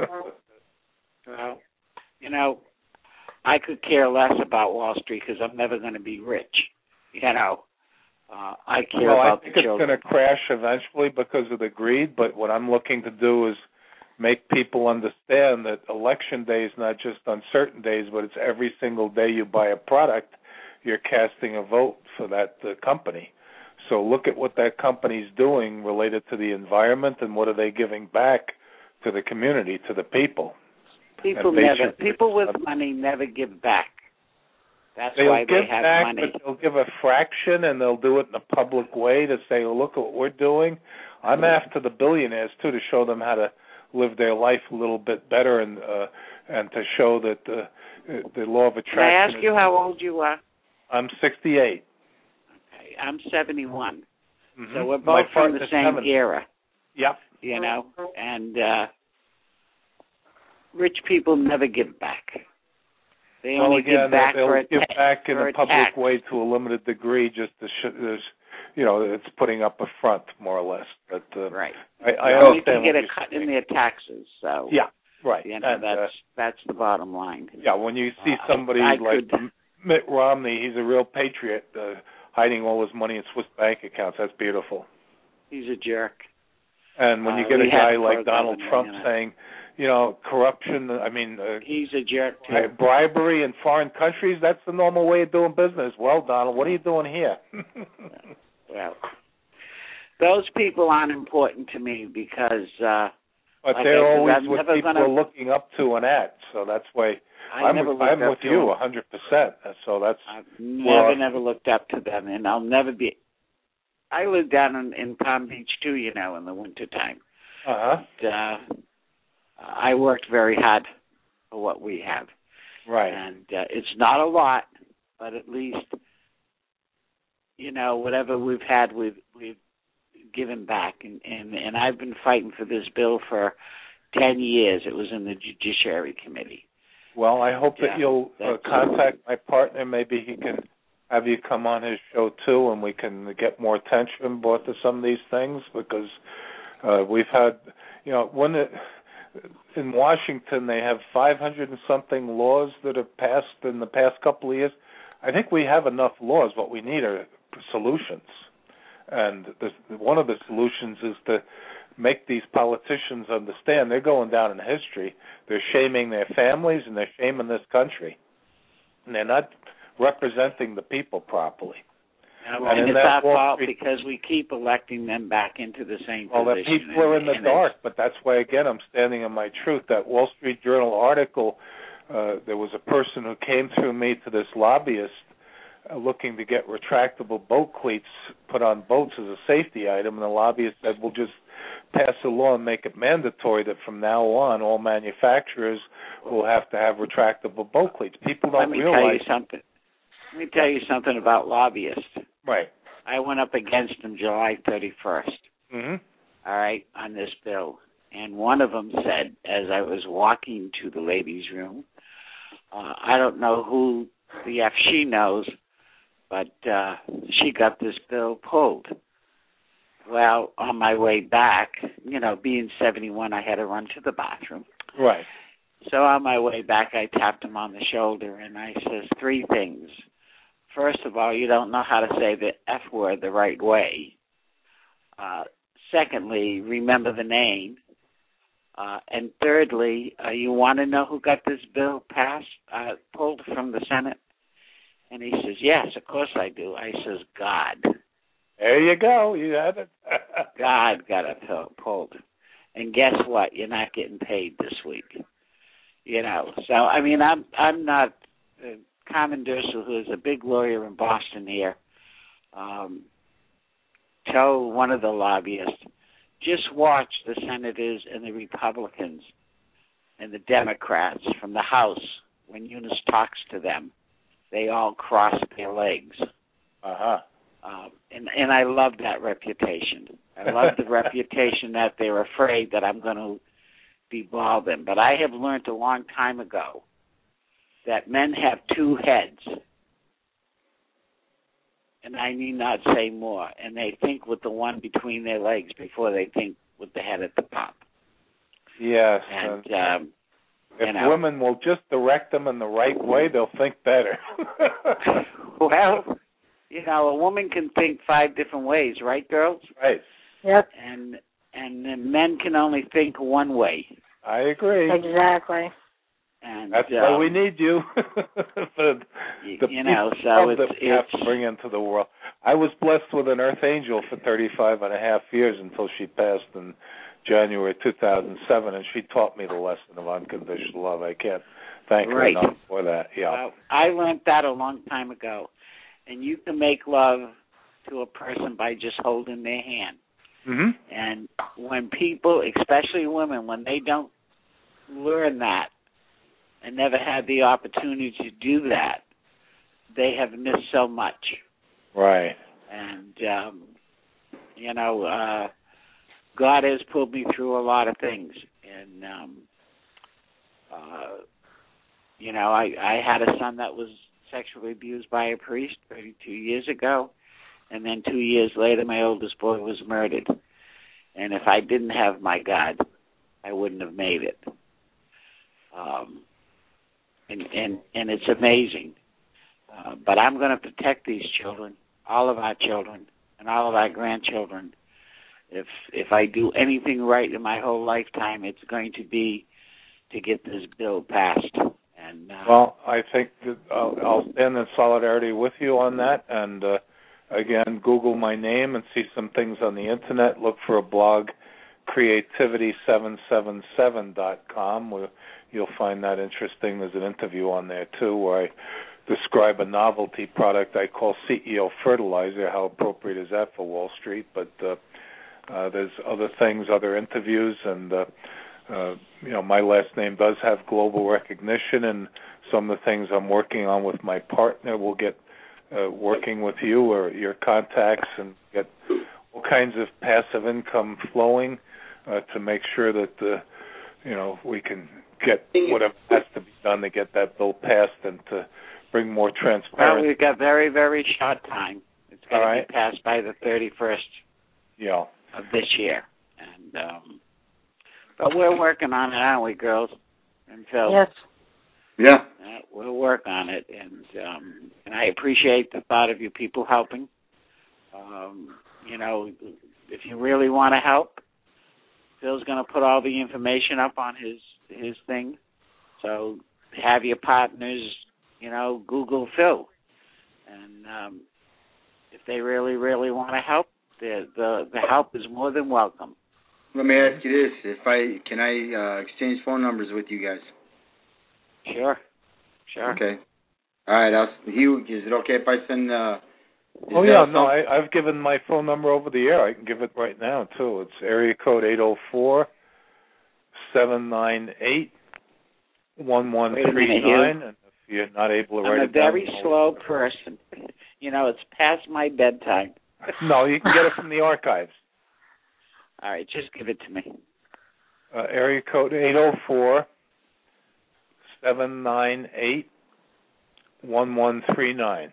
Well, you know, I could care less about Wall Street because I'm never going to be rich. You know, uh, I care well, about I think the it's children. going to crash eventually because of the greed, but what I'm looking to do is make people understand that election day is not just on certain days, but it's every single day you buy a product, you're casting a vote for that uh, company. So look at what that company's doing related to the environment and what are they giving back to the community, to the people. People never, people with money never give back. That's they'll why they give have back, money. But they'll give a fraction and they'll do it in a public way to say, oh, look at what we're doing. I'm after the billionaires, too, to show them how to live their life a little bit better and uh, and to show that uh, the law of attraction. Can I ask you how old you are? I'm sixty-eight. I'm seventy-one. Mm-hmm. So we're both My from the partner's same seven. era. Yep. You know, and uh, rich people never give back. They well, only again, give back they'll for a give ta- back in for a a public tax. way to a limited degree, just to sh- there's, you know, it's putting up a front more or less. But uh, right, I, I they only understand can get what a you're cut saying. in their taxes. So yeah, right. You know, and, that's uh, that's the bottom line. Yeah, when you see Uh, somebody I like could, Mitt Romney, he's a real patriot, uh, hiding all his money in Swiss bank accounts. That's beautiful. He's a jerk. And when you Uh, get a we guy have like pro Donald governor, Trump you know. saying, you know, corruption, I mean, uh, he's a jerk too. uh, bribery in foreign countries, that's the normal way of doing business. Well, Donald, what are you doing here? Well, those people aren't important to me because uh, But like they're I said, always I'm what never people gonna, are looking up to and at. So that's why I I'm never with, looked I'm up with to you them. one hundred percent. So that's I've well, never, never looked up to them, and I'll never be. I live down in, in Palm Beach too, you know, in the wintertime. Uh-huh. But, uh I worked very hard for what we have. Right. And uh, it's not a lot, but at least, you know, whatever we've had, we've we've given back. And, and, and I've been fighting for this bill for ten years. It was in the Judiciary Committee. Well, I hope Yeah, that you'll uh, contact my partner. Maybe he can have you come on his show, too, and we can get more attention brought to some of these things because Uh, we've had, you know, when it, in Washington they have five hundred and something laws that have passed in the past couple of years. I think we have enough laws. What we need are solutions. And the, one of the solutions is to make these politicians understand they're going down in history. They're shaming their families and they're shaming this country. And they're not representing the people properly. Uh, well, and, and it's our fault because we keep electing them back into the same well, position. Well, the people are in the dark, but that's why, again, I'm standing on my truth. That Wall Street Journal article, uh, there was a person who came through me to this lobbyist uh, looking to get retractable boat cleats put on boats as a safety item, and the lobbyist said, we'll just pass a law and make it mandatory that from now on all manufacturers will have to have retractable boat cleats. People don't Let me realize... Tell you something. Let me tell you something about lobbyists. Right. I went up against them July thirty-first, mm-hmm. all right, on this bill. And one of them said, as I was walking to the ladies' room, uh, I don't know who the F she knows, but uh, she got this bill pulled. Well, on my way back, you know, being seventy-one, I had to run to the bathroom. Right. So on my way back, I tapped him on the shoulder, and I says three things. First of all, you don't know how to say the F word the right way. Uh, secondly, remember the name. Uh, and thirdly, uh, you want to know who got this bill passed, uh, pulled from the Senate? And he says, yes, of course I do. I says, God. There you go. You had it. God got it pulled. And guess what? You're not getting paid this week. You know, so, I mean, I'm I'm not... Uh, Carmen Dursel, who is a big lawyer in Boston here, um, told one of the lobbyists, just watch the senators and the Republicans and the Democrats from the House. When Eunice talks to them, they all cross their legs. Uh-huh. Um, and, and I love that reputation. I love the reputation that they're afraid that I'm going to devolve them. But I have learned a long time ago that men have two heads, and I need not say more, and they think with the one between their legs before they think with the head at the top. Yes. And, um, if you know, women will just direct them in the right way, they'll think better. Well, you know, a woman can think five different ways, right, girls? Right. Yep. And, and the men can only think one way. I agree. Exactly. And that's uh, why we need you. the, the you know, so it's, that we have it's to bring into the world. I was blessed with an Earth Angel for thirty-five and a half years until she passed in January two thousand seven, and she taught me the lesson of unconditional love. I can't thank right. her enough for that. Yeah, uh, I learned that a long time ago. And you can make love to a person by just holding their hand. Mm-hmm. And when people, especially women, when they don't learn that, and never had the opportunity to do that, they have missed so much. Right. And, um, you know, uh, God has pulled me through a lot of things. And, um, uh, you know, I, I had a son that was sexually abused by a priest thirty-two years ago. And then two years later, my oldest boy was murdered. And if I didn't have my God, I wouldn't have made it. Um, And, and and it's amazing. Uh, but I'm going to protect these children, all of our children, and all of our grandchildren. If if I do anything right in my whole lifetime, it's going to be to get this bill passed. And uh, well, I think that I'll, I'll stand in solidarity with you on that. And uh, again, Google my name and see some things on the internet. Look for a blog, creativity seven seven seven dot com, where you'll find that interesting. There's an interview on there, too, where I describe a novelty product I call C E O Fertilizer. How appropriate is that for Wall Street? But uh, uh, there's other things, other interviews, and, uh, uh, you know, my last name does have global recognition, and some of the things I'm working on with my partner will get uh, working with you or your contacts and get all kinds of passive income flowing uh, to make sure that, uh, you know, we can get whatever has to be done to get that bill passed and to bring more transparency. Well, we've got very, very short time. It's got to right. be passed by the thirty-first yeah. of this year. And and um, but we're working on it, aren't we, girls and Phil? Yes. Yeah. Uh, we'll work on it, and um, and I appreciate the thought of you people helping. Um, you know, if you really want to help, Phil's going to put all the information up on his his thing. So have your partners, you know, Google Phil, and um, if they really, really want to help, the the the help is more than welcome. Let me ask you this: If I can, I uh, exchange phone numbers with you guys? Sure, sure. Okay. All right. I'll, Hugh, is it okay if I send? Uh, oh yeah, no, I, I've given my phone number over the air. I can give it right now too. It's area code eight zero four seven nine eight one one three nine. And if you're not able to write I'm it down, I'm a very slow person. You know, it's past my bedtime. No, you can get it from the archives. All right, just give it to me. Uh, area code eight zero four seven nine eight one one three nine.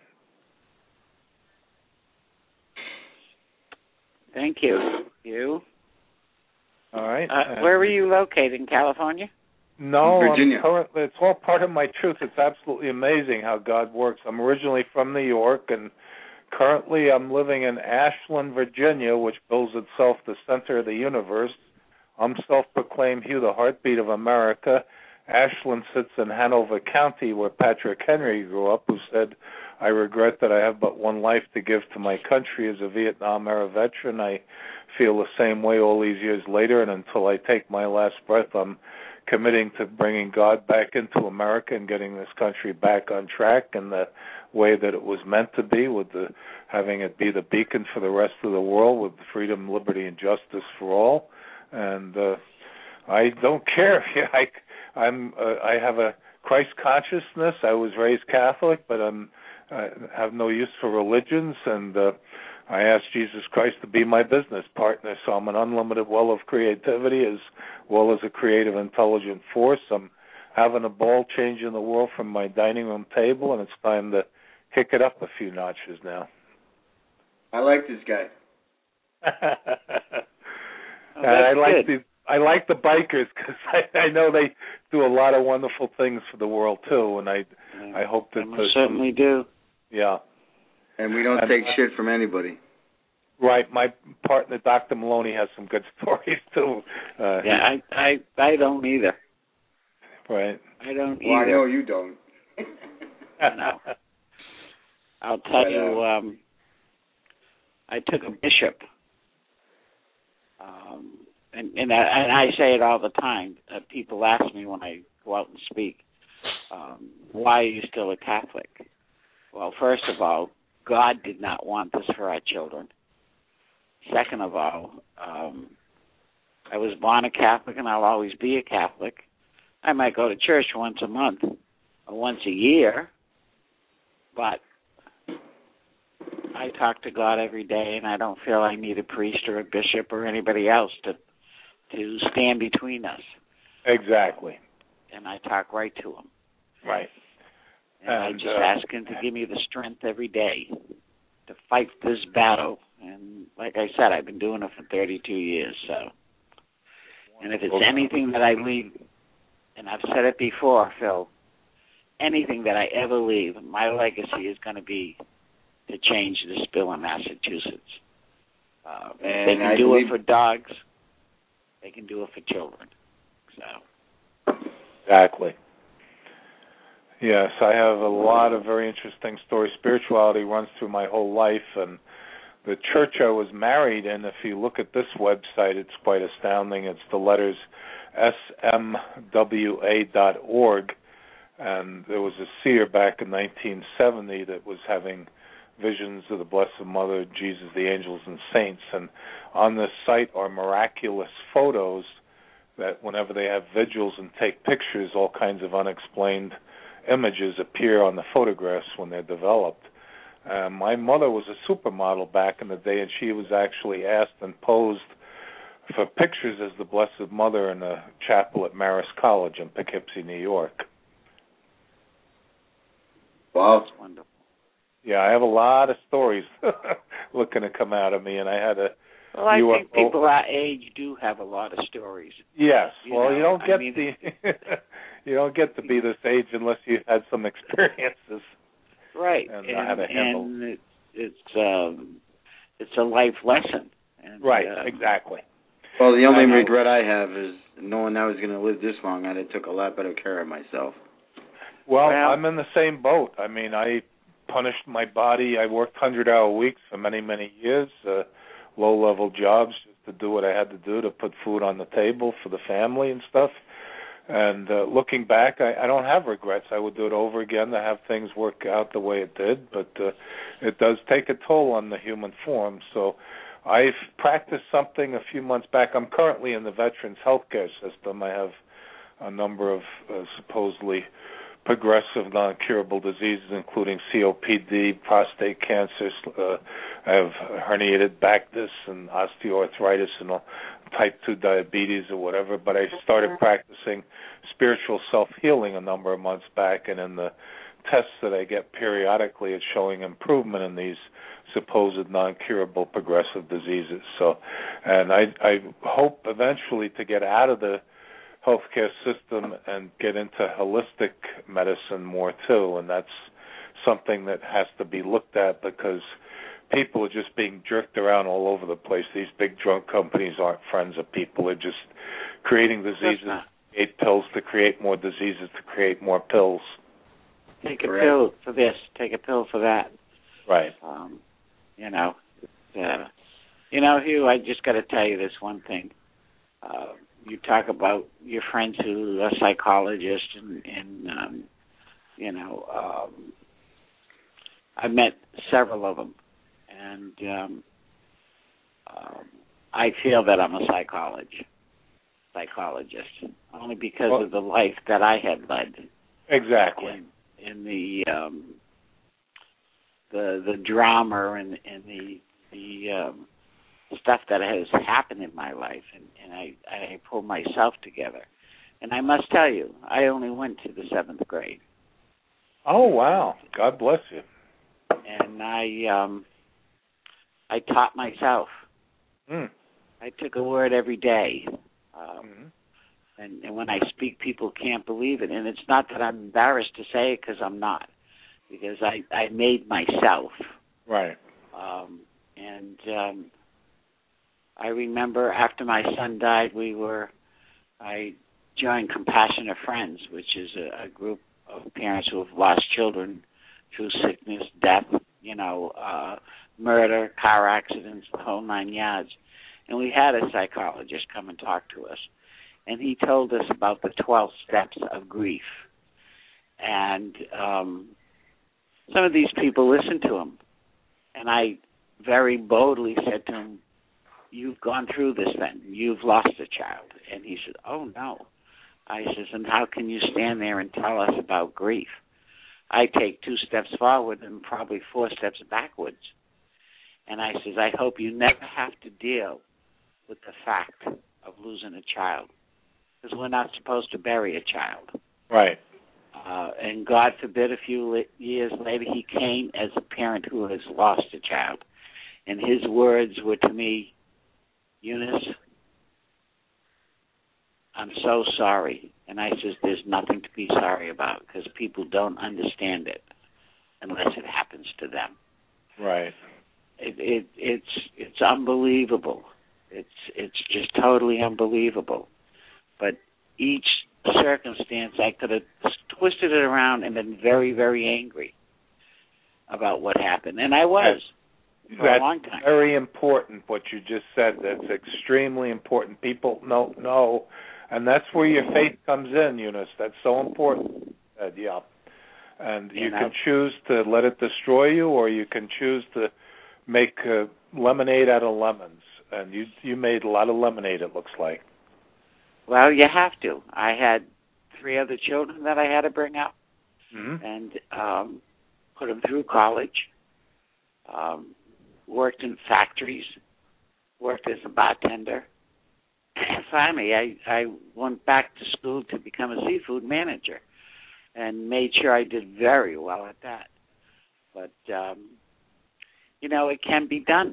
Thank you. You? All right. Uh, where were you located? In California? No, Virginia. I'm currently, it's all part of my truth. It's absolutely amazing how God works. I'm originally from New York, and currently I'm living in Ashland, Virginia, which bills itself the center of the universe. I'm self-proclaimed Hugh, the heartbeat of America. Ashland sits in Hanover County, where Patrick Henry grew up, who said, I regret that I have but one life to give to my country. As a Vietnam-era veteran, I feel the same way all these years later, and until I take my last breath, I'm committing to bringing God back into America and getting this country back on track in the way that it was meant to be, with the having it be the beacon for the rest of the world, with freedom, liberty, and justice for all. And uh, I don't care. I, I'm. Uh, I have a Christ consciousness. I was raised Catholic, but I'm. I have no use for religions, and uh, I asked Jesus Christ to be my business partner. So I'm an unlimited well of creativity, as well as a creative, intelligent force. I'm having a ball changing the world from my dining room table, and it's time to kick it up a few notches now. I like this guy. Oh, I like good. the I like the bikers because I, I know they do a lot of wonderful things for the world too, and I I hope that I certainly do. Yeah. And we don't and, take shit from anybody. Right. My partner, Doctor Maloney, has some good stories too. Uh, yeah, I, I I don't either. Right. I don't well, either. I know you don't. No. I'll tell but, you, uh, um, I took a bishop, um, and and I, and I say it all the time. Uh, people ask me when I go out and speak, um, why are you still a Catholic? Well, first of all, God did not want this for our children. Second of all, um, I was born a Catholic, and I'll always be a Catholic. I might go to church once a month or once a year, but I talk to God every day, and I don't feel I need a priest or a bishop or anybody else to to stand between us. Exactly. And I talk right to him. Right. And, and I just uh, ask him to give me the strength every day to fight this battle. And like I said, I've been doing it for thirty-two years. So, and if it's anything that I leave, and I've said it before, Phil, anything that I ever leave, my legacy is going to be to change this bill in Massachusetts. Uh, if they can I do believe- it for dogs, they can do it for children. So. Exactly. Yes, I have a lot of very interesting stories. Spirituality runs through my whole life, and the church I was married in, if you look at this website, it's quite astounding. It's the letters S M W A dot org, and there was a seer back in nineteen seventy that was having visions of the Blessed Mother, Jesus, the angels, and saints. And on this site are miraculous photos that whenever they have vigils and take pictures, all kinds of unexplained images appear on the photographs when they're developed. Uh, my mother was a supermodel back in the day, and she was actually asked and posed for pictures as the Blessed Mother in a chapel at Marist College in Poughkeepsie, New York. Wow. That's wonderful. Yeah, I have a lot of stories looking to come out of me, and I had a, Well, I you think are, people our age do have a lot of stories. Yes. You well, know, you don't I get mean, the you don't get to be this age unless you had some experiences. Right. And, and, know how to handle. And it, it's um, it's a life lesson. And, right. Uh, exactly. Well, the only I know. regret I have is knowing I was going to live this long, and I took a lot better care of myself. Well, Well, I'm in the same boat. I mean, I punished my body. I worked hundred-hour weeks for many, many years, uh, low-level jobs just to do what I had to do to put food on the table for the family and stuff. And uh, looking back, I, I don't have regrets. I would do it over again to have things work out the way it did, but uh, it does take a toll on the human form. So I've practiced something a few months back. I'm currently in the Veterans Healthcare System. I have a number of uh, supposedly progressive, non-curable diseases, including C O P D, prostate cancer. Uh, I have herniated back disc and osteoarthritis and all, type two diabetes or whatever. But I started practicing spiritual self-healing a number of months back, and in the tests that I get periodically, it's showing improvement in these supposed non-curable progressive diseases. So, and I, I hope eventually to get out of the healthcare system and get into holistic medicine more too, and that's something that has to be looked at because people are just being jerked around all over the place. These big drug companies aren't friends of people. They're just creating diseases, to create pills to create more diseases, to create more pills. Take a pill for this, take a pill for that. Right. Um, you know, uh, you know, Hugh, I just got to tell you this one thing. Uh, you talk about your friends who are psychologists, and, and um, you know, um, I met several of them, and um, um, I feel that I'm a psychologist, psychologist, only because well, of the life that I had led. Exactly. In, in the um, the the drama and, and the the um, stuff that has happened in my life, and, and I, I pulled myself together. And I must tell you, I only went to the seventh grade. Oh, wow. God bless you. And I um, I taught myself. Mm. I took a word every day. Um, mm-hmm. and, and when I speak, people can't believe it. And it's not that I'm embarrassed to say it, because I'm not. Because I, I made myself. Right. Um, and... Um, I remember after my son died, we were, I joined Compassionate Friends, which is a, a group of parents who have lost children through sickness, death, you know, uh, murder, car accidents, the whole nine yards. And we had a psychologist come and talk to us. And he told us about the twelve steps of grief. And um, some of these people listened to him. And I very boldly said to him, "You've gone through this then. You've lost a child." And he said, "Oh, no." I says, "And how can you stand there and tell us about grief? I take two steps forward and probably four steps backwards." And I says, "I hope you never have to deal with the fact of losing a child, because we're not supposed to bury a child." Right. Uh, and God forbid, a few li- years later, he came as a parent who has lost a child. And his words were to me, "Eunice, I'm so sorry." And I says, "There's nothing to be sorry about, because people don't understand it unless it happens to them." Right. It, it, it's it's unbelievable. It's it's just totally unbelievable. But each circumstance, I could have twisted it around and been very, very angry about what happened, and I was. For That's a long time. Very important what you just said. That's extremely important. People don't know, and that's where your faith comes in, Eunice. That's so important. Uh, yeah. And you, you know, can choose to let it destroy you, or you can choose to make uh, lemonade out of lemons. And you you made a lot of lemonade, it looks like. Well, you have to. I had three other children that I had to bring up, mm-hmm. and um, put them through college. Um, worked in factories, worked as a bartender. And finally, I, I went back to school to become a seafood manager and made sure I did very well at that. But, um, you know, it can be done.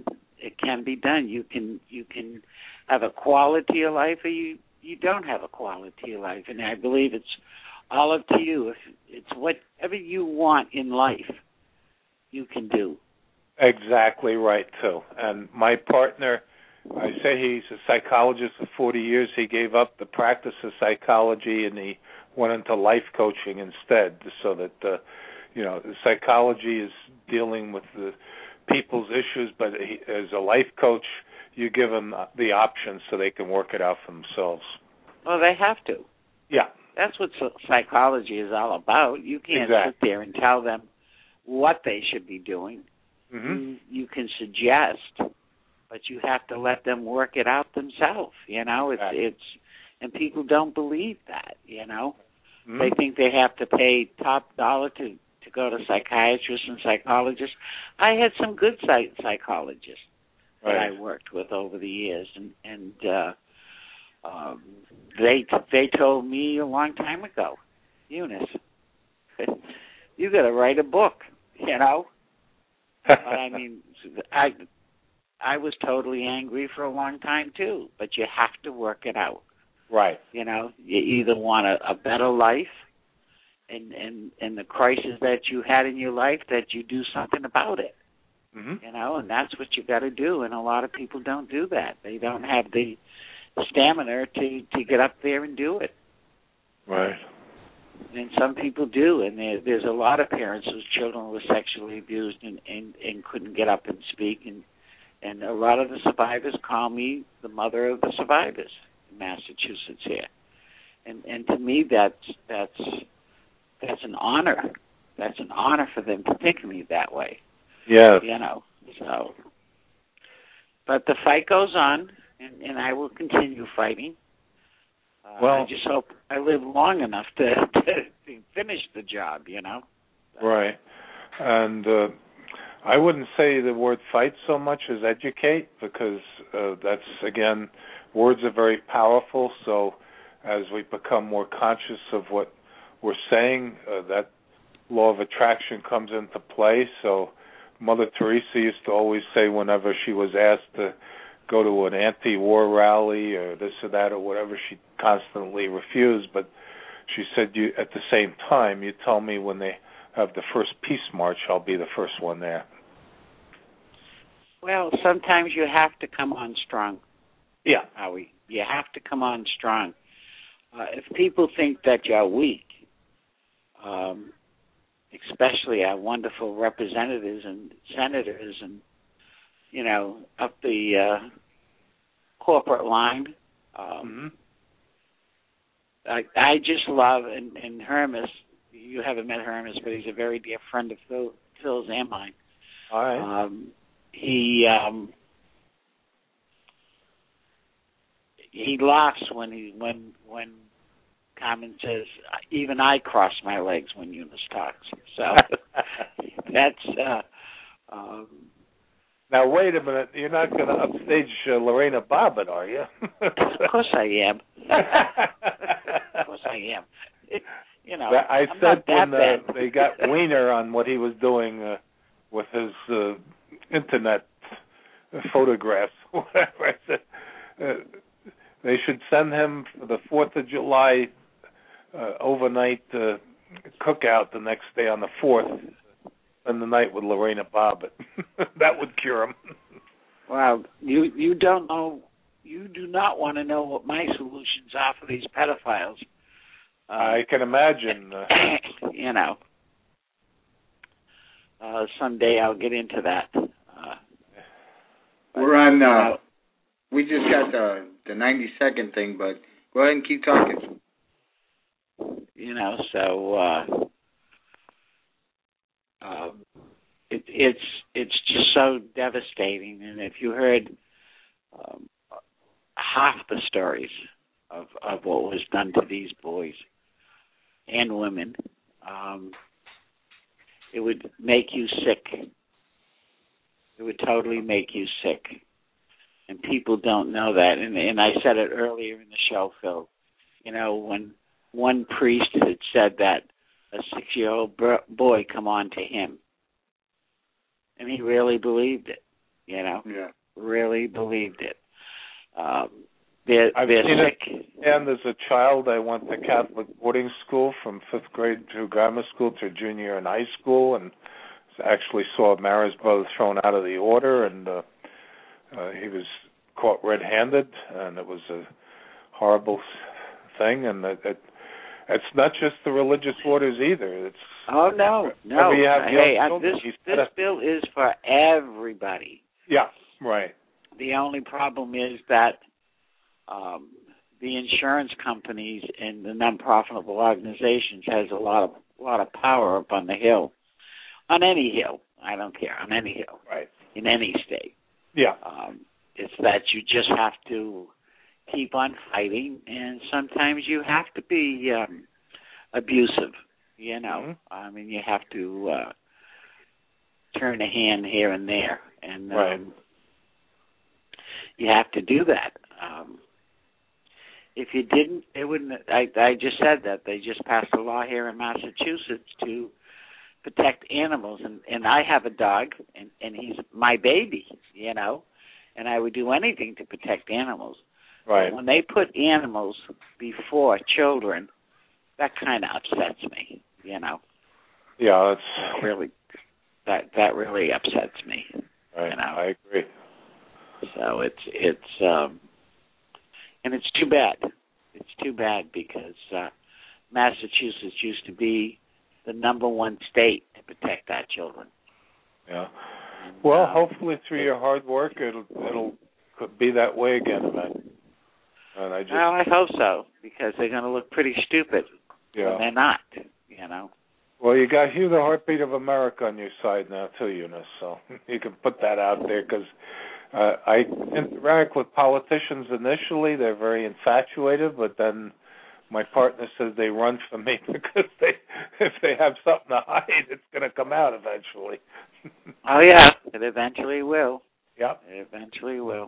it can be done. You can you can have a quality of life, or you, you don't have a quality of life. And I believe it's all up to you. If it's whatever you want in life, you can do. Exactly right, too. And my partner, I say he's a psychologist for forty years. He gave up the practice of psychology and he went into life coaching instead, so that, uh, you know, psychology is dealing with the people's issues, but he, as a life coach, you give them the options so they can work it out for themselves. Well, they have to. Yeah. That's what psychology is all about. You can't exactly. sit there and tell them what they should be doing. Mm-hmm. You, you can suggest, but you have to let them work it out themselves. You know, it's exactly. it's, and people don't believe that. You know, mm-hmm. they think they have to pay top dollar to, to go to psychiatrists and psychologists. I had some good psych- psychologists right. that I worked with over the years, and and uh, um, they they told me a long time ago, Eunice, you got to write a book. You know. But I mean, I I was totally angry for a long time too. But you have to work it out, right? You know, you either want a, a better life, and and and the crisis that you had in your life, that you do something about it. Mm-hmm. You know, and that's what you got to do. And a lot of people don't do that. They don't have the stamina to to get up there and do it. Right. And some people do, and there, there's a lot of parents whose children were sexually abused and, and, and couldn't get up and speak, and and a lot of the survivors call me the mother of the survivors in Massachusetts here, and and to me that's that's that's an honor. That's an honor for them to think of me that way. Yeah. You know. So, but the fight goes on, and, and I will continue fighting. Uh, well, I just hope I live long enough to, to, to finish the job, you know. Right. And uh, I wouldn't say the word fight so much as educate, because uh, that's, again, words are very powerful. So as we become more conscious of what we're saying, uh, that law of attraction comes into play. So Mother Teresa used to always say, whenever she was asked to go to an anti-war rally or this or that or whatever, she constantly refused. But she said, "You at the same time, you tell me when they have the first peace march, I'll be the first one there." Well, sometimes you have to come on strong. Yeah. Howie. You have to come on strong. Uh, if people think that you're weak, um, especially our wonderful representatives and senators and, you know, up the uh, corporate line. Um, mm-hmm. I, I just love, and, and Hermes, you haven't met Hermes, but he's a very dear friend of Phil, Phil's and mine. All right. Um, he um, he laughs when he when when Carmen says, "Even I cross my legs when Eunice talks." So that's. Uh, um, Now, wait a minute. You're not going to upstage uh, Lorena Bobbitt, are you? Of course I am. Of course I am. It, you know, I I'm said not that when uh, bad. they got Weiner on what he was doing uh, with his uh, internet photographs, whatever, I said, uh, they should send him for the fourth of July uh, overnight uh, cookout the next day on the fourth. And the night with Lorena Bobbitt. That would cure him. Well, you you don't know, you do not want to know what my solutions are for these pedophiles. Uh, I can imagine. Uh, you know, uh, someday I'll get into that. Uh, We're on. Uh, you know, we just got the the ninety second thing, but go ahead and keep talking. You know, so. Uh, Um, it, it's it's just so devastating, and if you heard um, half the stories of, of what was done to these boys and women, um, it would make you sick. It would totally make you sick, and people don't know that. And, and I said it earlier in the show, Phil. You know, when one priest had said that a six-year-old boy come on to him. And he really believed it, you know? Yeah. really believed it. Um, they're, I've they're seen sick. it. And as a child, I went to Catholic boarding school from fifth grade through grammar school to junior year in high school, and actually saw Marist Brothers thrown out of the order, and uh, uh, he was caught red-handed, and it was a horrible thing. And it, it, it's not just the religious orders either. It's oh no, no. You have hey, I, children, this this a, bill is for everybody. Yeah, right. The only problem is that um, the insurance companies and the non-profitable organizations has a lot of a lot of power up on the hill, on any hill. I don't care on any hill, right? In any state. Yeah. Um, it's that you just have to keep on fighting, and sometimes you have to be um, abusive. You know, mm-hmm. I mean, you have to uh, turn a hand here and there, and um, right. you have to do that. Um, if you didn't, it wouldn't. I, I just said that they just passed a law here in Massachusetts to protect animals, and, and I have a dog, and, and he's my baby, you know, and I would do anything to protect animals. Right. But when they put animals before children, that kind of upsets me, you know. Yeah, that's that really that that really upsets me. Right. You know? I agree. So it's it's um, and it's too bad. It's too bad because uh, Massachusetts used to be the number one state to protect our children. Yeah. Well, hopefully through your hard work, it'll it'll be that way again, man. And I just. Well, I hope so, because they're going to look pretty stupid yeah. when they're not. You know. Well, you got Hugh, the heartbeat of America, on your side now too, Eunice. So you can put that out there, because uh, I interact with politicians initially. They're very infatuated, but then my partner says they run from me because they, if they have something to hide, it's going to come out eventually. Oh yeah, it eventually will. Yep. It eventually will.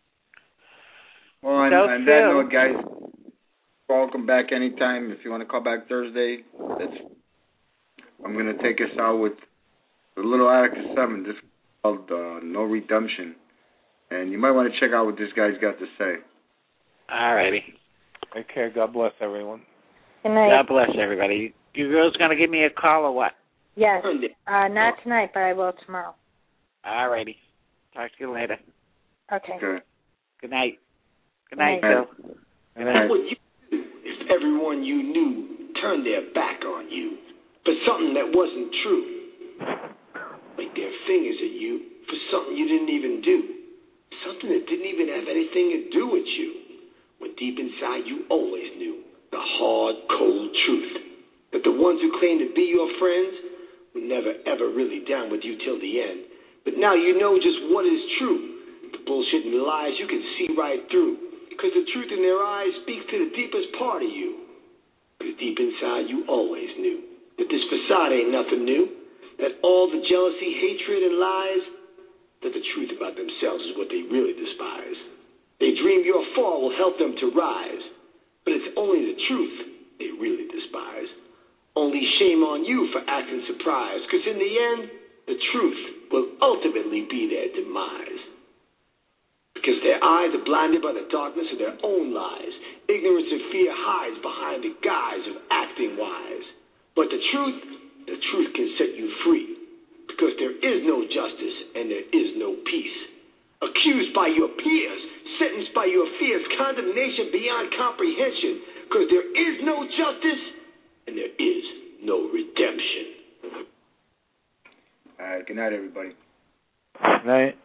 Well, on, so on that note, guys, welcome back anytime. If you want to call back Thursday, that's. I'm going to take us out with a little Atticus seven. This is called uh, No Redemption. And you might want to check out what this guy's got to say. All righty. Take care. God bless everyone. Good night. God bless everybody. You girls going to give me a call or what? Yes. Uh, not tonight, but I will tomorrow. All righty. Talk to you later. Okay. Okay. Good night. Good night, Good night. Phil. Good night. What you do if everyone you knew turned their back on you for something that wasn't true? Like their fingers at you for something you didn't even do. Something that didn't even have anything to do with you. When deep inside you always knew the hard, cold truth. That the ones who claim to be your friends were never, ever really down with you till the end. But now you know just what is true. The bullshit and lies you can see right through. Because the truth in their eyes speaks to the deepest part of you. Because deep inside you always knew that this facade ain't nothing new. That all the jealousy, hatred, and lies, that the truth about themselves is what they really despise. They dream your fall will help them to rise. But it's only the truth they really despise. Only shame on you for acting surprised. Because in the end, the truth will ultimately be their demise. Because their eyes are blinded by the darkness of their own lies. Ignorance and fear hides behind the guise of acting wise. But the truth, the truth can set you free. Because there is no justice and there is no peace. Accused by your peers, sentenced by your fears, condemnation beyond comprehension. Because there is no justice and there is no redemption. All right, good night, everybody. Good night.